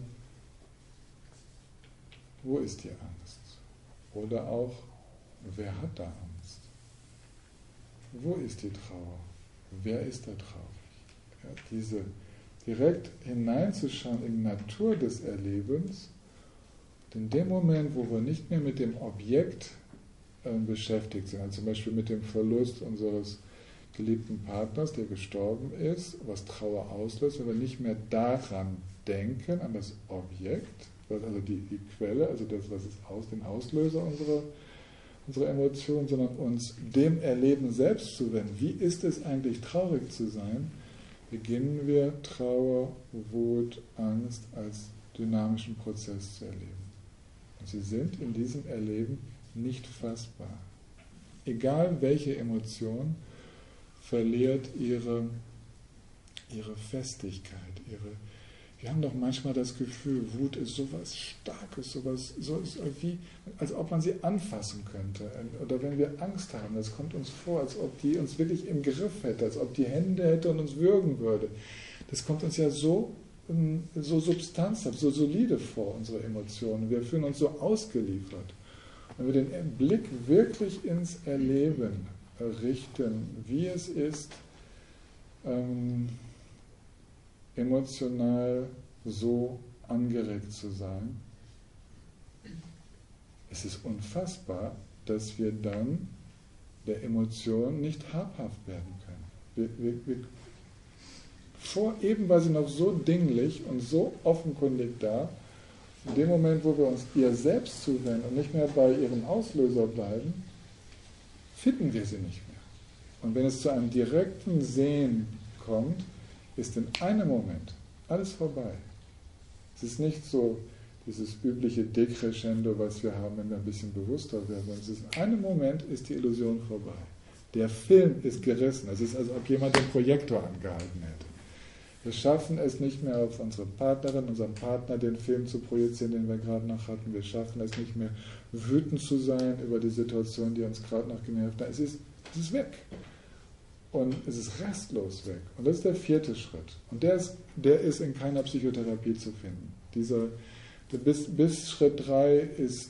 Wo ist die Angst? Oder auch, wer hat da Angst? Wo ist die Trauer? Wer ist da traurig? Ja, diese direkt hineinzuschauen in die Natur des Erlebens, in dem Moment, wo wir nicht mehr mit dem Objekt beschäftigt sind, also zum Beispiel mit dem Verlust unseres geliebten Partners, der gestorben ist, was Trauer auslöst, wenn wir nicht mehr daran denken, an das Objekt, also die Quelle, also das, was ist den Auslöser unserer Emotionen, sondern uns dem Erleben selbst zuwenden. Wie ist es eigentlich, traurig zu sein? Beginnen wir Trauer, Wut, Angst als dynamischen Prozess zu erleben. Und sie sind in diesem Erleben nicht fassbar. Egal welche Emotion verliert ihre Festigkeit, wir haben doch manchmal das Gefühl, Wut ist sowas Starkes, so wie, als ob man sie anfassen könnte. Oder wenn wir Angst haben, das kommt uns vor, als ob die uns wirklich im Griff hätte, als ob die Hände hätte und uns würgen würde. Das kommt uns ja so substanzhaft, so solide vor, unsere Emotionen. Wir fühlen uns so ausgeliefert. Wenn wir den Blick wirklich ins Erleben richten, wie es ist, emotional so angeregt zu sein, es ist unfassbar, dass wir dann der Emotion nicht habhaft werden können. Eben war sie noch so dinglich und so offenkundig da, in dem Moment, wo wir uns ihr selbst zuwenden und nicht mehr bei ihrem Auslöser bleiben, finden wir sie nicht mehr. Und wenn es zu einem direkten Sehen kommt, ist in einem Moment alles vorbei. Es ist nicht so dieses übliche Dekrescendo, was wir haben, wenn wir ein bisschen bewusster werden. Es ist, in einem Moment ist die Illusion vorbei. Der Film ist gerissen. Es ist, als ob jemand den Projektor angehalten hätte. Wir schaffen es nicht mehr, auf unsere Partnerin, unseren Partner den Film zu projizieren, den wir gerade noch hatten. Wir schaffen es nicht mehr, wütend zu sein über die Situation, die uns gerade noch genervt hat. Es ist weg. Und es ist restlos weg. Und das ist der 4. Schritt. Und der ist in keiner Psychotherapie zu finden. Bis Schritt 3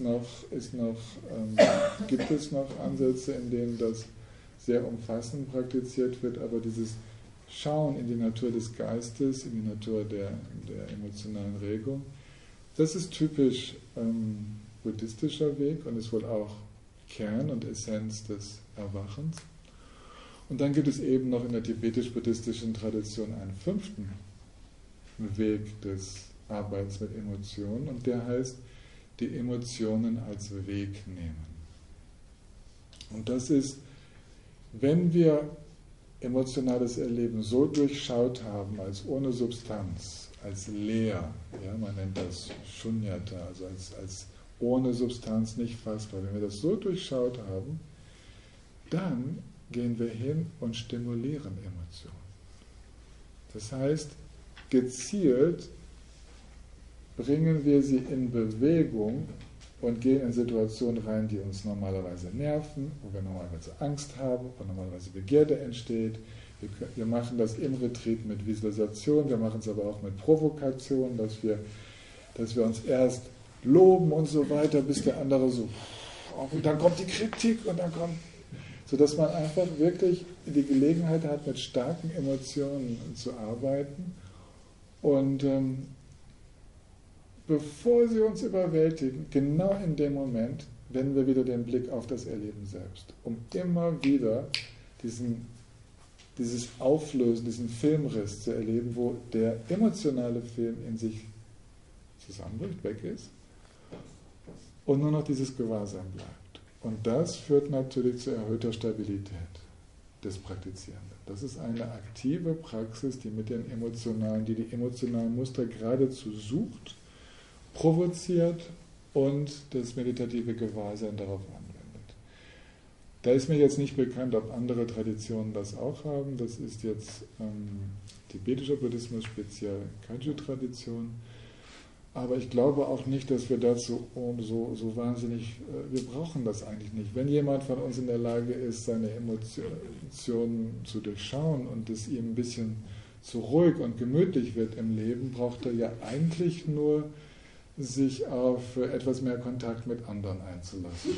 gibt es noch Ansätze, in denen das sehr umfassend praktiziert wird, aber dieses Schauen in die Natur des Geistes, in die Natur der emotionalen Regung, das ist typisch buddhistischer Weg und ist wohl auch Kern und Essenz des Erwachens. Und dann gibt es eben noch in der tibetisch-buddhistischen Tradition einen 5. Weg des Arbeits mit Emotionen und der heißt, die Emotionen als Weg nehmen. Und das ist, wenn wir emotionales Erleben so durchschaut haben, als ohne Substanz, als leer, ja, man nennt das Shunyata, also als ohne Substanz nicht fassbar, wenn wir das so durchschaut haben, dann gehen wir hin und stimulieren Emotionen. Das heißt, gezielt bringen wir sie in Bewegung und gehen in Situationen rein, die uns normalerweise nerven, wo wir normalerweise Angst haben, wo normalerweise Begierde entsteht. Wir machen das im Retreat mit Visualisation, wir machen es aber auch mit Provokation, dass wir uns erst loben und so weiter, bis der andere so, und dann kommt die Kritik und dann kommt, sodass man einfach wirklich die Gelegenheit hat, mit starken Emotionen zu arbeiten und bevor sie uns überwältigen, genau in dem Moment wenden wir wieder den Blick auf das Erleben selbst, um immer wieder dieses Auflösen, diesen Filmriss zu erleben, wo der emotionale Film in sich zusammenbricht, weg ist und nur noch dieses Gewahrsein bleibt. Und das führt natürlich zu erhöhter Stabilität des Praktizierenden. Das ist eine aktive Praxis, die die emotionalen Muster geradezu sucht, provoziert und das meditative Gewahrsein darauf anwendet. Da ist mir jetzt nicht bekannt, ob andere Traditionen das auch haben. Das ist jetzt tibetischer Buddhismus, speziell Kagyu-Tradition. Aber ich glaube auch nicht, dass wir dazu so wahnsinnig, wir brauchen das eigentlich nicht. Wenn jemand von uns in der Lage ist, seine Emotionen zu durchschauen und es ihm ein bisschen zu ruhig und gemütlich wird im Leben, braucht er ja eigentlich nur sich auf etwas mehr Kontakt mit anderen einzulassen.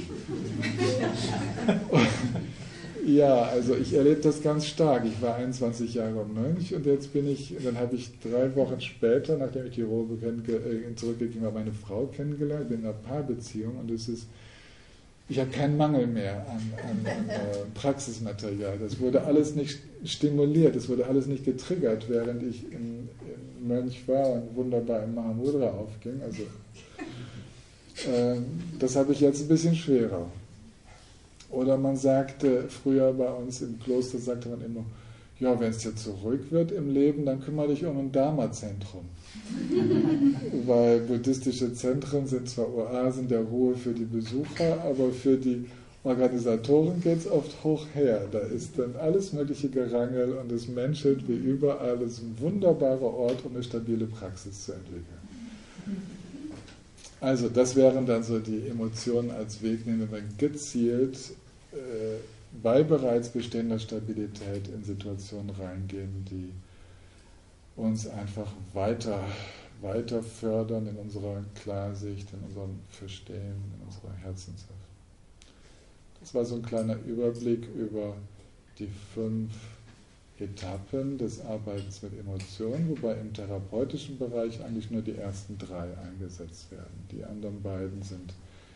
Ja, also ich erlebe das ganz stark. Ich war 21 Jahre Mönch und dann habe ich 3 Wochen später, nachdem ich die Robe zurückgegeben habe, meine Frau kennengelernt, bin in einer Paarbeziehung und ich habe keinen Mangel mehr an Praxismaterial. Das wurde alles nicht stimuliert, das wurde alles nicht getriggert, während ich in Mönch war und wunderbar im Mahamudra aufging. Also das habe ich jetzt ein bisschen schwerer. Oder man sagte, früher bei uns im Kloster sagte man immer, ja, wenn es dir zu ruhig wird im Leben, dann kümmere dich um ein Dharma-Zentrum. Weil buddhistische Zentren sind zwar Oasen der Ruhe für die Besucher, aber für die Organisatoren geht es oft hoch her. Da ist dann alles mögliche Gerangel und es menschelt wie überall. Es ist ein wunderbarer Ort, um eine stabile Praxis zu entwickeln. Also das wären dann so die Emotionen als Weg, wenn wir gezielt bei bereits bestehender Stabilität in Situationen reingehen, die uns einfach weiter fördern in unserer Klarsicht, in unserem Verstehen, in unserer Herzensöffnung. Das war so ein kleiner Überblick über die 5 Etappen des Arbeitens mit Emotionen, wobei im therapeutischen Bereich eigentlich nur die ersten 3 eingesetzt werden. Die anderen beiden sind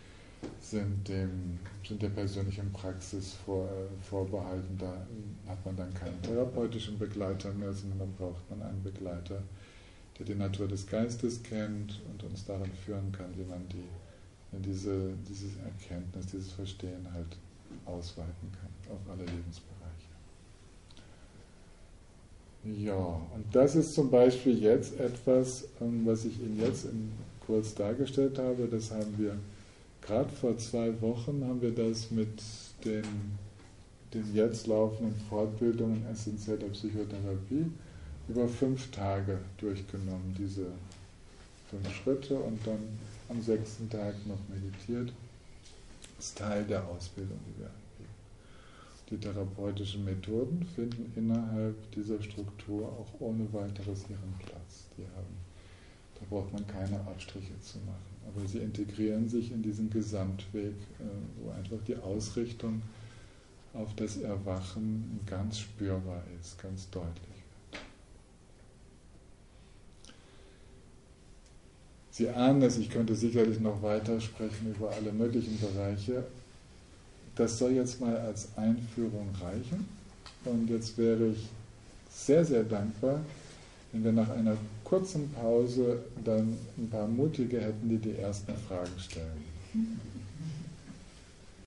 der persönlichen Praxis vorbehalten. Da hat man dann keinen therapeutischen Begleiter mehr, sondern dann braucht man einen Begleiter, der die Natur des Geistes kennt und uns darin führen kann, wie man diese Erkenntnis, dieses Verstehen halt ausweiten kann auf alle Lebensbereiche. Ja, und das ist zum Beispiel jetzt etwas, was ich Ihnen jetzt kurz dargestellt habe. Das haben wir gerade vor 2 Wochen haben wir das mit den jetzt laufenden Fortbildungen essentieller Psychotherapie über 5 Tage durchgenommen, diese 5 Schritte, und dann am 6. Tag noch meditiert. Das ist Teil der Ausbildung, die wir anbieten. Die therapeutischen Methoden finden innerhalb dieser Struktur auch ohne weiteres ihren Platz. Da braucht man keine Abstriche zu machen. Aber sie integrieren sich in diesen Gesamtweg, wo einfach die Ausrichtung auf das Erwachen ganz spürbar ist, ganz deutlich wird. Sie ahnen es, ich könnte sicherlich noch weiter sprechen über alle möglichen Bereiche. Das soll jetzt mal als Einführung reichen. Und jetzt wäre ich sehr, sehr dankbar, wenn wir nach einer kurzen Pause dann ein paar Mutige hätten, die die ersten Fragen stellen.